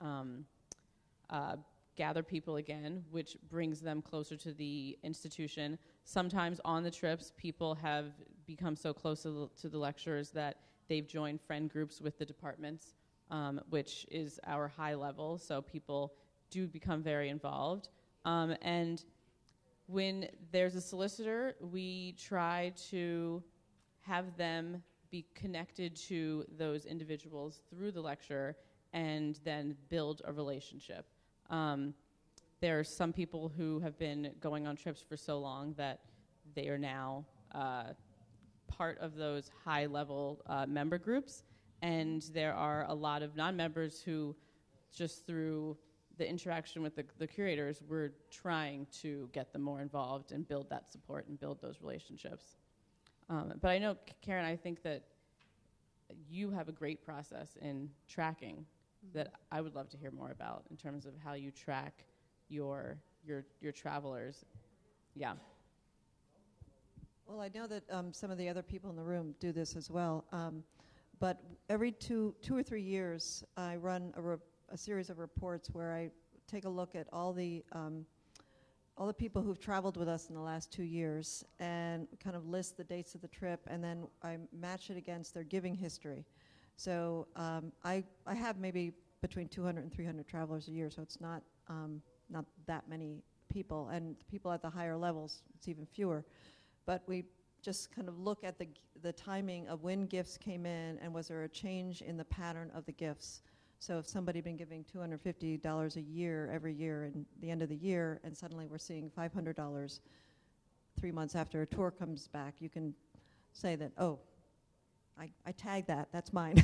gather people again, which brings them closer to the institution. Sometimes on the trips, people have become so close to the lecturers that they've joined friend groups with the departments, which is our high level, so people do become very involved. And when there's a solicitor, we try to have them be connected to those individuals through the lecture and then build a relationship. There are some people who have been going on trips for so long that they are now part of those high-level member groups, and there are a lot of non-members who, just through the interaction with the curators, we're trying to get them more involved and build that support and build those relationships. But I know, Karen, I think that you have a great process in tracking that I would love to hear more about in terms of how you track your travelers. Yeah. Well, I know that some of the other people in the room do this as well. But every two or 3 years, I run a series of reports where I take a look at all the people who've traveled with us in the last 2 years and kind of list the dates of the trip, and then I match it against their giving history. So I have maybe between 200 and 300 travelers a year, so it's not that many people. And people at the higher levels, it's even fewer. But we just kind of look at the timing of when gifts came in, and was there a change in the pattern of the gifts. So if somebody had been giving $250 a year every year in the end of the year, and suddenly we're seeing $500 3 months after a tour comes back, you can say that, oh, I tagged that, that's mine.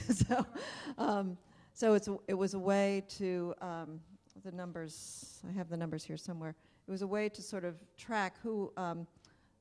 So it was a way to, the numbers, I have the numbers here somewhere. It was a way to sort of track who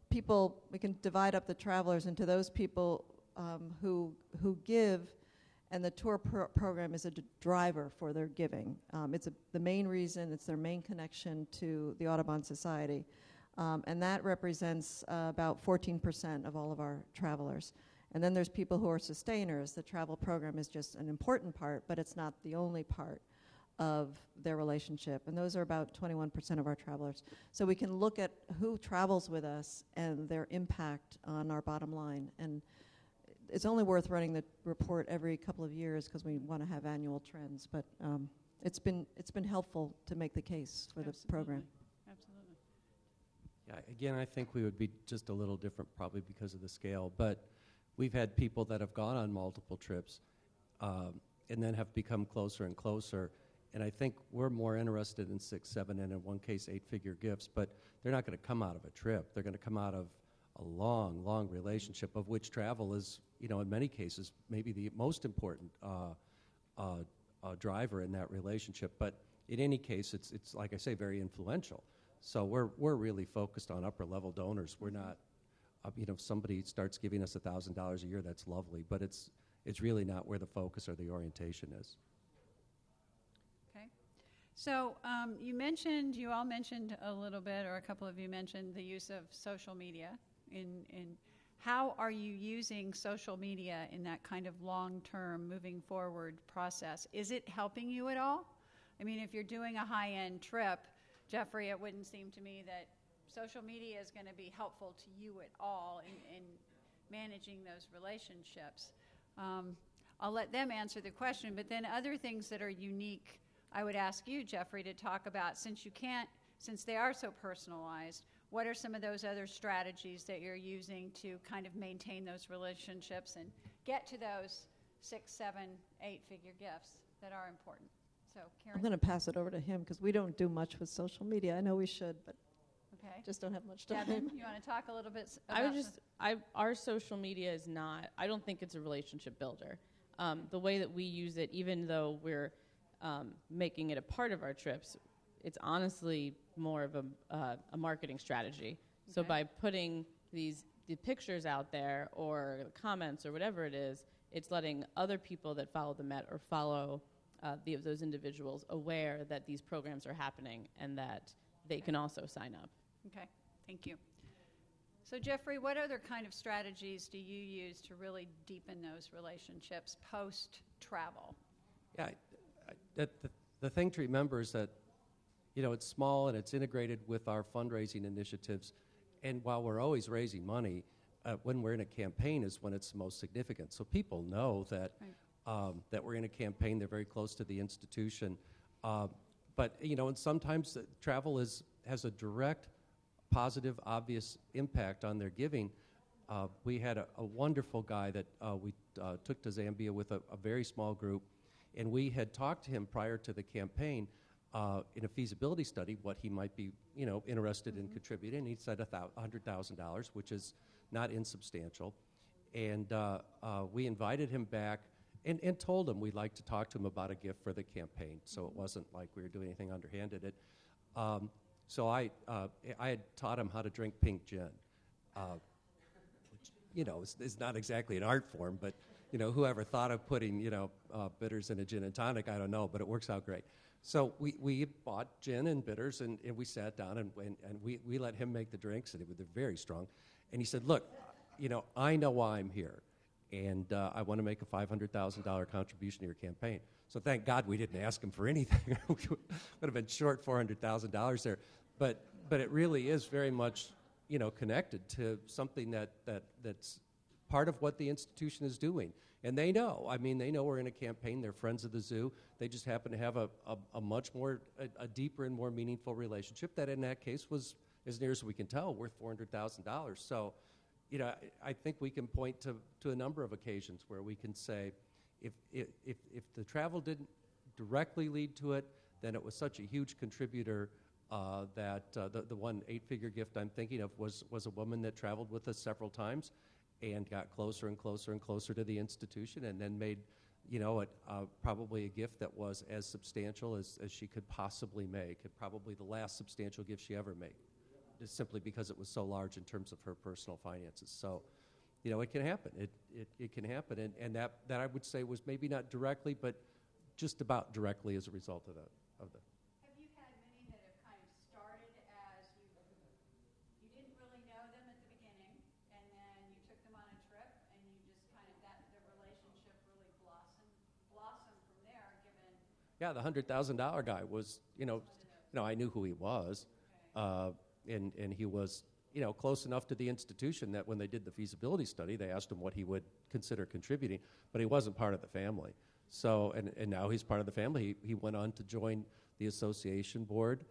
people, we can divide up the travelers into those people who give, and the tour program is a driver for their giving. It's the main reason, it's their main connection to the Audubon Society. And that represents about 14% of all of our travelers. And then there's people who are sustainers. The travel program is just an important part, but it's not the only part of their relationship. And those are about 21% of our travelers. So we can look at who travels with us and their impact on our bottom line. And it's only worth running the report every couple of years because we want to have annual trends. But it's been helpful to make the case for the program. Absolutely. Yeah, again, I think we would be just a little different probably because of the scale. But we've had people that have gone on multiple trips and then have become closer and closer. And I think we're more interested in 6, 7, and in one case, 8-figure gifts. But they're not going to come out of a trip. They're going to come out of a long, long relationship, of which travel is, in many cases, maybe the most important driver in that relationship. But in any case, it's like I say, very influential. So we're really focused on upper-level donors. We're not, if somebody starts giving us $1,000 a year, that's lovely. But it's really not where the focus or the orientation is. So you all mentioned a little bit, or a couple of you mentioned the use of social media. In how are you using social media in that kind of long-term, moving forward process? Is it helping you at all? I mean, if you're doing a high-end trip, Jeffrey, it wouldn't seem to me that social media is going to be helpful to you at all in managing those relationships. I'll let them answer the question, but then other things that are unique, I would ask you, Jeffrey, to talk about, since they are so personalized, what are some of those other strategies that you're using to kind of maintain those relationships and get to those 6, 7, 8-figure gifts that are important? So, Karen? I'm going to pass it over to him because we don't do much with social media. I know we should, but just don't have much time. Devin, you want to talk a little bit about our social media is not, I don't think it's a relationship builder. The way that we use it, even though we're making it a part of our trips, it's honestly more of a marketing strategy. Okay. So by putting the pictures out there or the comments or whatever it is, it's letting other people that follow the Met or follow those individuals aware that these programs are happening and that they can also sign up. Okay, thank you. So Jeffrey, what other kind of strategies do you use to really deepen those relationships post-travel? Yeah, the thing to remember is that, it's small and it's integrated with our fundraising initiatives. And while we're always raising money, when we're in a campaign is when it's most significant. So people know that that we're in a campaign. They're very close to the institution. But, and sometimes travel has a direct, positive, obvious impact on their giving. We had a wonderful guy that we took to Zambia with a very small group. And we had talked to him prior to the campaign in a feasibility study what he might be, interested in contributing. And he said $100,000, which is not insubstantial. And we invited him back and told him we'd like to talk to him about a gift for the campaign. So it wasn't like we were doing anything underhanded. So I had taught him how to drink pink gin, which, is not exactly an art form, but whoever thought of putting, bitters in a gin and tonic, I don't know, but it works out great. So we bought gin and bitters, and we sat down, and we let him make the drinks, and they're very strong. And he said, look, I know why I'm here, and I want to make a $500,000 contribution to your campaign. So thank God we didn't ask him for anything. We would have been short $400,000 there. But it really is very much, connected to something that's part of what the institution is doing. And they know. I mean, they know we're in a campaign. They're friends of the zoo. They just happen to have a much more, a deeper and more meaningful relationship that in that case was, as near as we can tell, worth $400,000. So, I think we can point to a number of occasions where we can say, if the travel didn't directly lead to it, then it was such a huge contributor that the one 8-figure gift I'm thinking of was a woman that traveled with us several times and got closer and closer and closer to the institution, and then made, probably a gift that was as substantial as she could possibly make, and probably the last substantial gift she ever made, just simply because it was so large in terms of her personal finances. So, it can happen. It can happen, and that I would say was maybe not directly, but just about directly as a result of the. Have you had many that have kind of started as you didn't really know them at the beginning, and then you took them on a trip, and you just kind of the relationship really blossomed from there, given. Yeah, the $100,000 guy was, I knew who he was, and he was, close enough to the institution that when they did the feasibility study, they asked him what he would consider contributing, but he wasn't part of the family. So, and now he's part of the family. He went on to join the association board,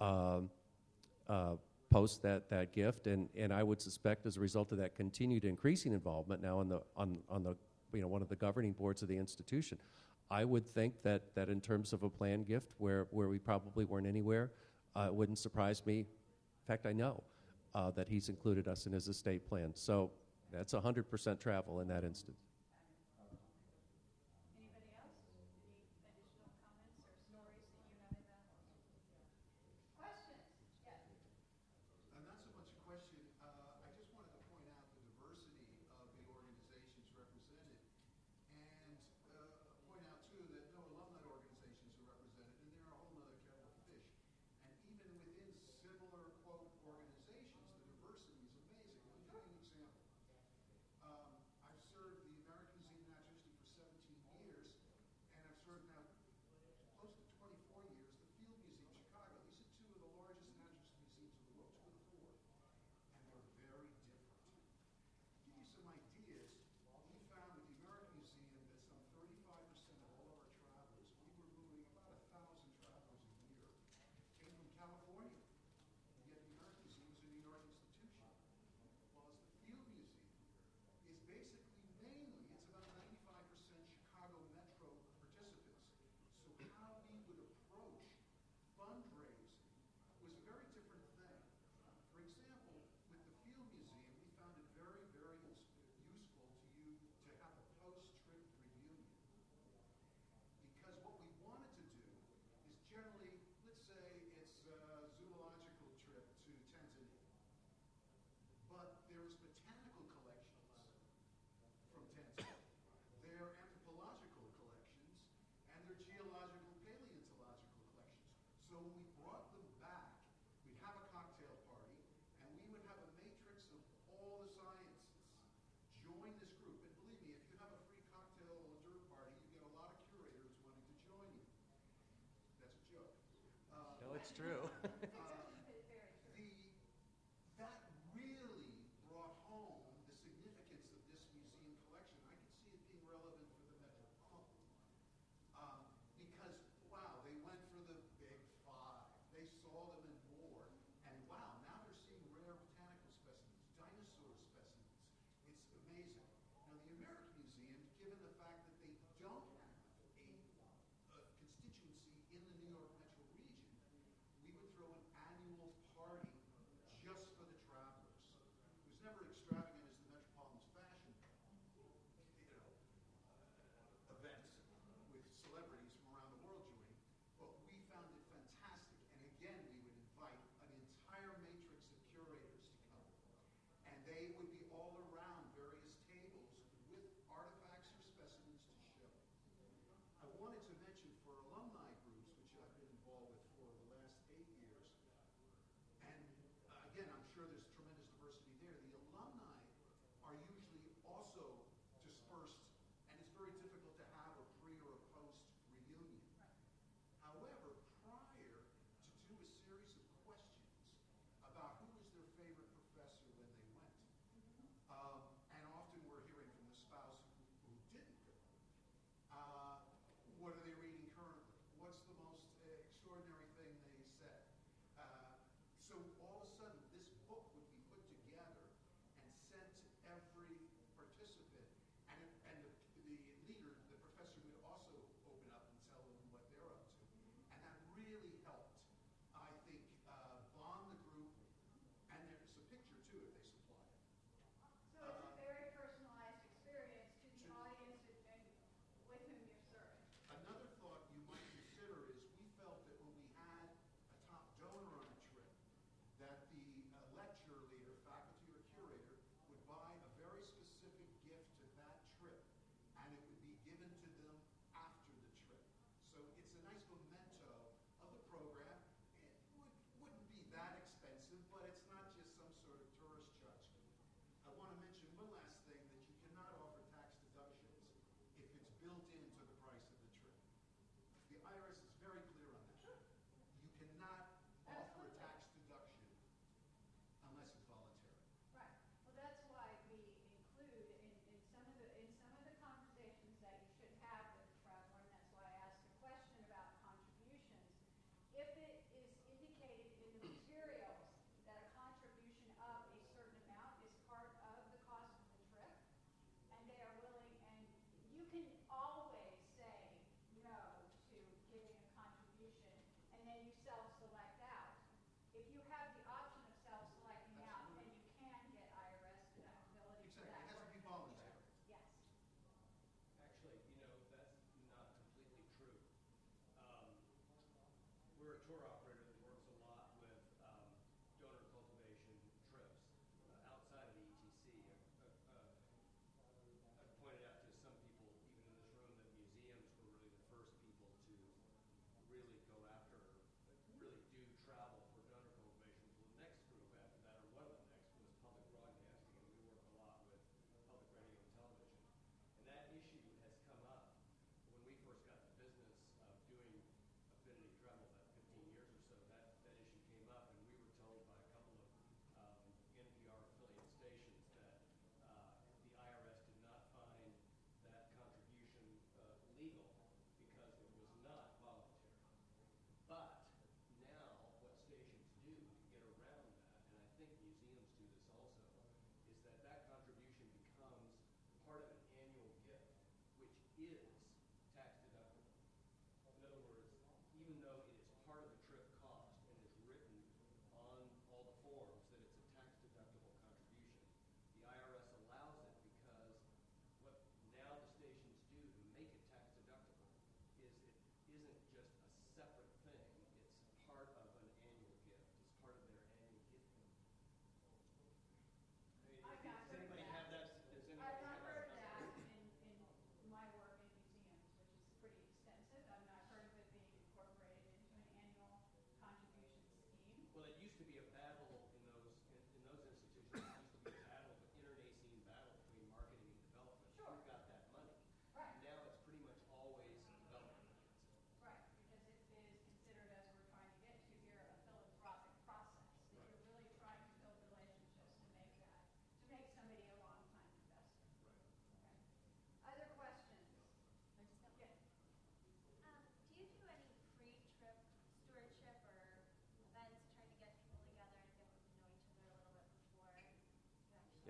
post that gift, and I would suspect as a result of that continued increasing involvement now on the one of the governing boards of the institution, I would think that in terms of a planned gift where we probably weren't anywhere, it wouldn't surprise me. In fact, I know that he's included us in his estate plan. So that's 100% travel in that instance. Anybody else? Any additional comments or stories that you have about? Questions? Yes. Not so much a question. I just wanted to point out the diversity of the organizations represented, and point out too that no alumni organizations are represented, and they're a whole other kettle of fish. And even within similar quote organizations, the diversity is amazing. I'll give you an example. I've served the American Museum of Natural History for 17 years, and I've served now close to 24 years the Field Museum of Chicago. These are two of the largest natural museums in the world, two of the four, and they're very different. To give you some ideas, we found with the American Museum that some 35% of all of our travelers, we were moving about 1,000 travelers a year, came from California. And yet the American Museum is a New York institution. While as the Field Museum is basically mainly, it's about 95% Chicago metro participants. So how we would approach fundraising was a very different thing. For example, with the Field Museum, we found it very, very useful to have a post-trip reunion. Because what we wanted to do is generally, let's say it's a zoological trip to Tanzania. But there's botanical collections from Tanzania. There are anthropological collections, and there are geological, paleontological collections. So when we brought them back, we'd have a cocktail party, and we would have a matrix of all the sciences join this group. And believe me, if you have a free cocktail or dessert party, you get a lot of curators wanting to join you. That's a joke. No, it's true. That really brought home the significance of this museum collection. I could see it being relevant for the Metropolitan. Because, wow, they went for the big five. They saw them in war. And wow, now they're seeing rare botanical specimens, dinosaur specimens. It's amazing. Now, the American Museum, given the fact that they don't have a constituency in the New York metro region, we would throw in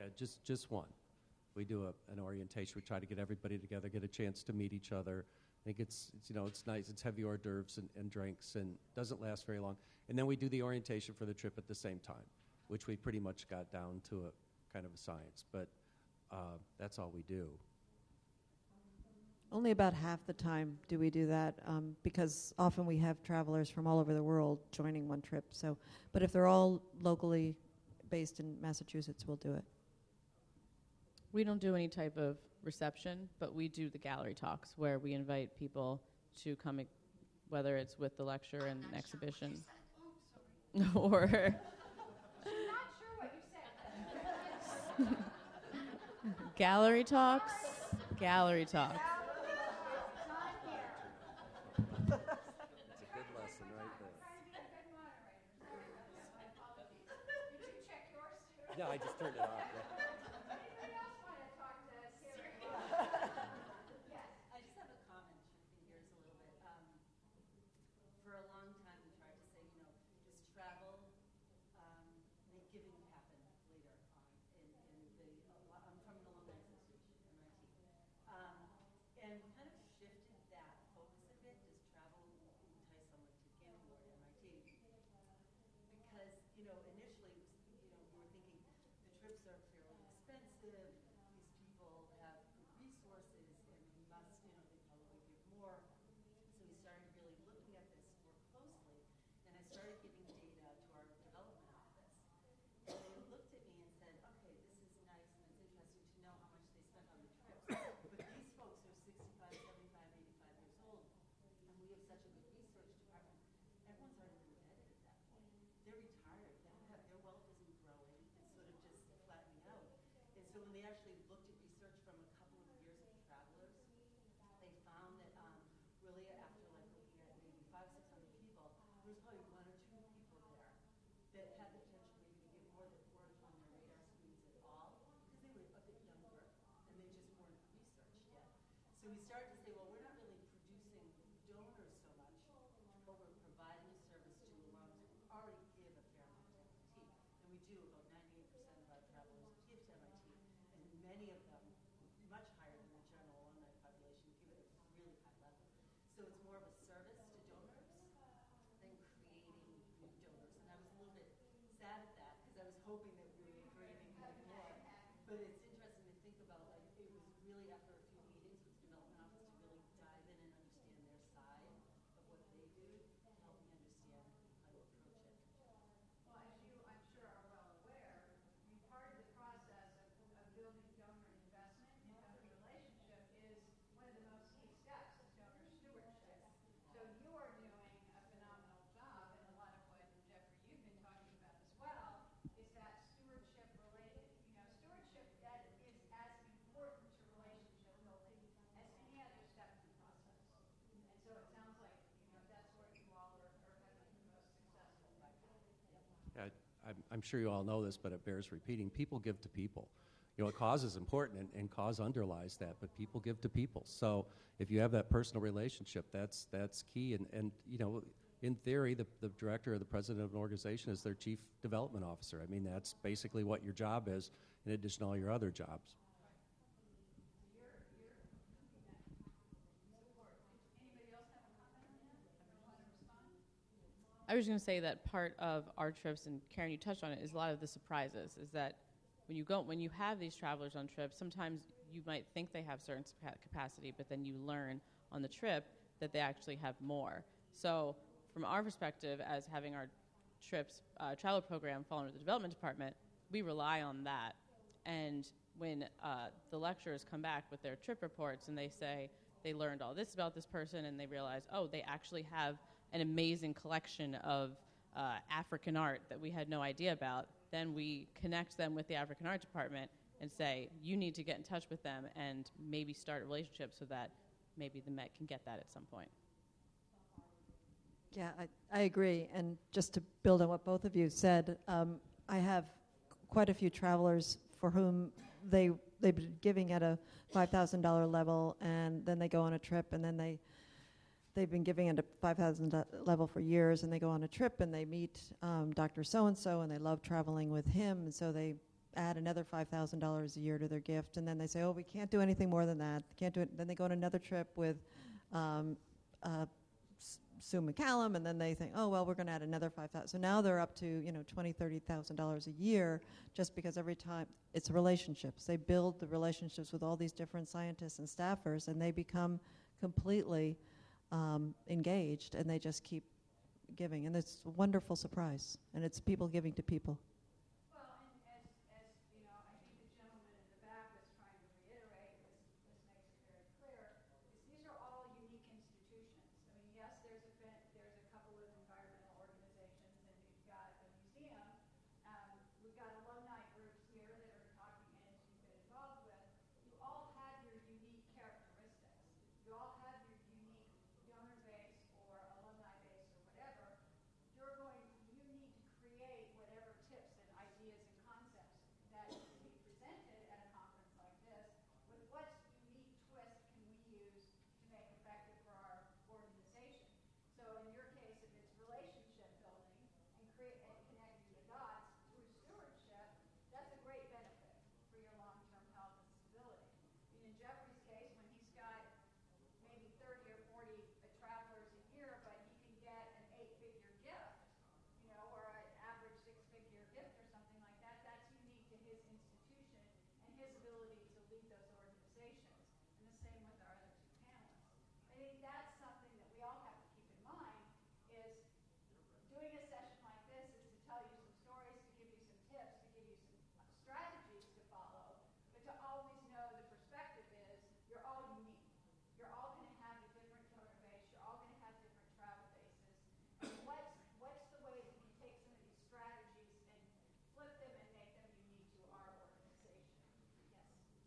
Yeah, just one. We do an orientation. We try to get everybody together, get a chance to meet each other. I think it's nice. It's heavy hors d'oeuvres and drinks, and doesn't last very long. And then we do the orientation for the trip at the same time, which we pretty much got down to a kind of a science. But that's all we do. Only about half the time do we do that, because often we have travelers from all over the world joining one trip. So, but if they're all locally based in Massachusetts, we'll do it. We don't do any type of reception, but we do the gallery talks where we invite people to come, whether it's with the lecture and an exhibition, or gallery talks. Gallery talks. It's a good lesson right there. Yeah, I just turned it off. Yeah. I just have a comment shifting gears a little bit. For a long time, we tried to say, just travel, make giving happen later on. I'm from an alumni association, MIT. And we kind of shifted that focus a bit. Does travel entice someone to give more to MIT? Because, initially, we were thinking the trips are fairly expensive. These people have good resources, and we must, they probably give more. So we started really looking at this more closely, and I started giving data to our development office. And they looked at me and said, okay, this is nice, and it's interesting to know how much they spent on the trips. But these folks are 65, 75, 85 years old, and we have such a good research department. Everyone's already embedded at that point. They're retired. Their wealth isn't growing. It's sort of just flattening out. And so when they actually looked at research from a couple of years of travelers, they found that really after looking at maybe 500, 600 people, there was probably one or two people there that had the potential maybe to give more that weren't on their radar screens at all because they were a bit younger and they just weren't researched yet. So we started to say, well, we're not really producing donors so much, but we're providing a service to alums who already give a fair amount to MIT. And we do. About 98% of our travelers give to MIT, and many of them, much higher than the general alumni population, give it at a really high level. So it's more of a service to donors than creating new donors. And I was a little bit sad at that because I was hoping that we were creating more. But it's interesting to think about, it was really after a few meetings with the development office to really dive in and understand their side of what they do to help me understand how to approach it. Well, as you, I'm sure, are well aware, part of the process of building donor investment and donor relationship is one of the most key steps is donor stewardship. So you are doing a phenomenal job, and a lot of what, Jeffrey, you've been talking about as well, is that stewardship related. Stewardship that is as important to relationship building as any other step in the process. And so it sounds like, that's where you all are having the most successful by now. I'm sure you all know this, but it bears repeating. People give to people. A cause is important, and cause underlies that, but people give to people. So if you have that personal relationship, that's key. And in theory, the director or the president of an organization is their chief development officer. I mean, that's basically what your job is, in addition to all your other jobs. I was going to say that part of our trips, and Karen, you touched on it, is a lot of the surprises. Is that when you have these travelers on trips, sometimes you might think they have certain capacity, but then you learn on the trip that they actually have more. So from our perspective, as having our trips travel program fall under the development department, we rely on that. And when the lecturers come back with their trip reports and they say they learned all this about this person, and they realize, oh, they actually have an amazing collection of African art that we had no idea about, then we connect them with the African art department and say, you need to get in touch with them and maybe start a relationship so that maybe the Met can get that at some point. Yeah, I agree. And just to build on what both of you said, I have quite a few travelers for whom they've been giving at a $5,000 level, and then they go on a trip, and then they've been giving at a $5,000 level for years, and they go on a trip and they meet Dr. So-and-so, and they love traveling with him, and so they add another $5,000 a year to their gift, and then they say, oh, we can't do anything more than that. Can't do it. Then they go on another trip with Sue McCallum, and then they think, oh, well, we're going to add another $5,000. So now they're up to, $20,000, $30,000 a year, just because every time it's relationships. They build the relationships with all these different scientists and staffers, and they become completely engaged, and they just keep giving. And it's a wonderful surprise, and it's people giving to people. Well, and as you know, I think the gentleman in the back was trying to reiterate, this makes it very clear, is these are all unique institutions. I mean, yes, there's a couple of environmental organizations, and we've got a museum. We've got alumni groups here that are talking, and you've been involved with. You all have your unique characteristics. You all have your unique donor base or alumni base or whatever. You need to create whatever tips and ideas and concepts that can be presented at a conference like this with what unique twist can we use to make effective for our organization. So in your case, if it's relationship building and connecting the dots through stewardship, that's a great benefit for your long-term health and stability. I mean, in Jeffrey's case, when he's got maybe 30 or 40 travelers a year, but he can get an 8-figure gift, or an average 6-figure gift or something like that, that's unique to his institution and his ability to lead those organizations. And the same with our other two panelists. I think that's something that we all have to keep in mind, is doing a session like this is to tell you some stories, to give you some tips, to give you some strategies to follow, but to always know the perspective is you're all unique. You're all going to have a different donor base. You're all going to have different travel bases. And what's the way that we take some of these strategies and flip them and make them unique to our organization? Yes.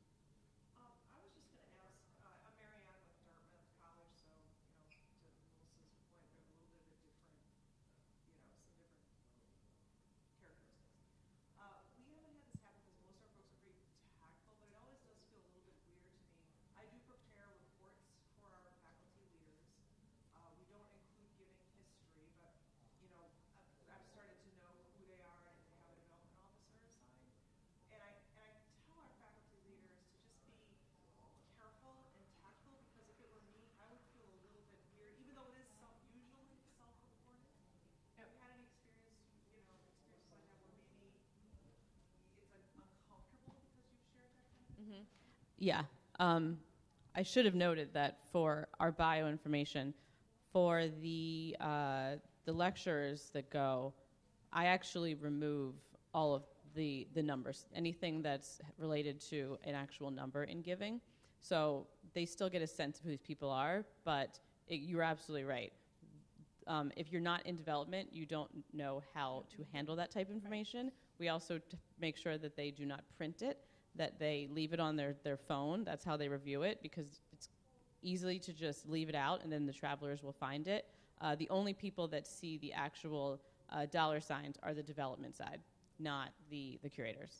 I was just going to ask, I'm Marianne with Dartmouth College, so, to Melissa's point, we have a little bit of a different, some different characteristics. We haven't had this happen because most of our folks are pretty tactful, but it always does feel a little bit weird to me. I do prepare reports for our faculty leaders. We don't include giving history, but, I've started to know who they are and they have a development officer assigned. And I tell our faculty leaders to just be careful and tactful, because if it were me, I would feel a little bit weird, even though it is usually self-reported. Have you had any experiences like that where maybe it's uncomfortable because you've shared that kind of thing? Yeah. I should have noted that for our bio information, for the lecturers that go, I actually remove all of the numbers, anything that's related to an actual number in giving. So they still get a sense of who these people are, but you're absolutely right. If you're not in development, you don't know how to handle that type of information. We also make sure that they do not print it, that they leave it on their phone. That's how they review it, because it's easily to just leave it out and then the travelers will find it. The only people that see the actual dollar signs are the development side, not the curators.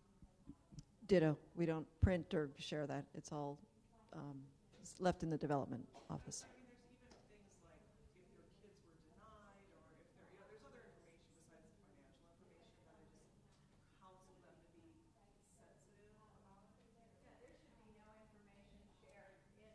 Ditto. We don't print or share that. It's all left in the development office. I mean, there's even things like if your kids were denied, or if there's other information besides the financial information that I just counsel them to be sensitive about. Yeah, there should be no information shared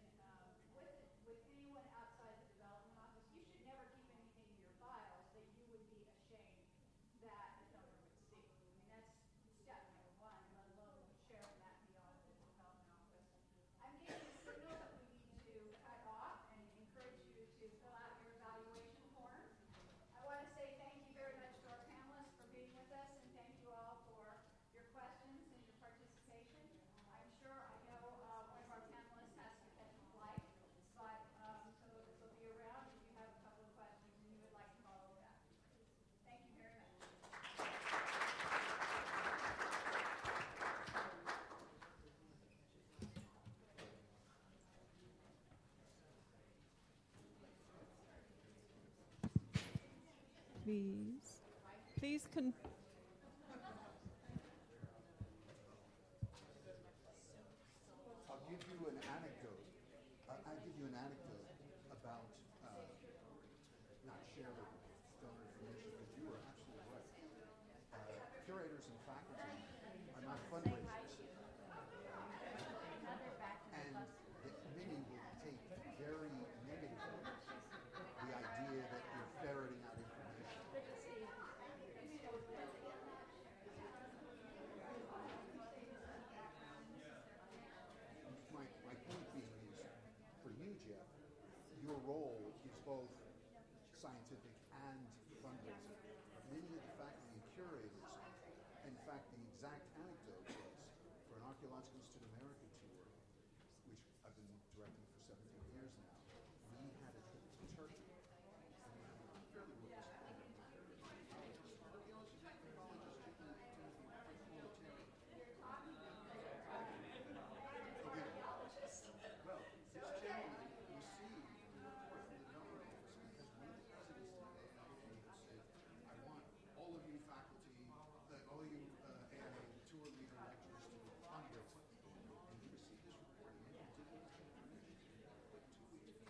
with anyone outside the development office. You should never keep anything in your files that you would be ashamed that a donor would see. I mean, that's step number one, let alone sharing that beyond the development office. I'm getting a signal that we need to cut off and encourage you to fill out your evaluation forms. I want to say thank you very much to our panelists for being with us, and thank you all for your questions and your participation. I'm sure, I know one of our panelists has to catch a flight, but so they'll be around if you have a couple of questions and you would like to follow that. Thank you very much. Please I'll give you an anecdote. I'll give you an anecdote about not sharing donor information, because you are absolutely right. Curators and faculty are your role is both scientific and fundraising. Many of the faculty and curators, in fact, the exact anecdote was for an Archaeological Institute of America tour, which I've been directing for 17 years now. We had a trip to Turkey. Fairly well archaeologists, anthropologists, anthropologists. Okay. Well, this gentleman received a report from the donor office because one of the presidents of the AIA said, I want all of you faculty, all of you AIA tour leader lecturers to fundraise. And he received this report and he did what he did. 2 weeks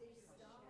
they stop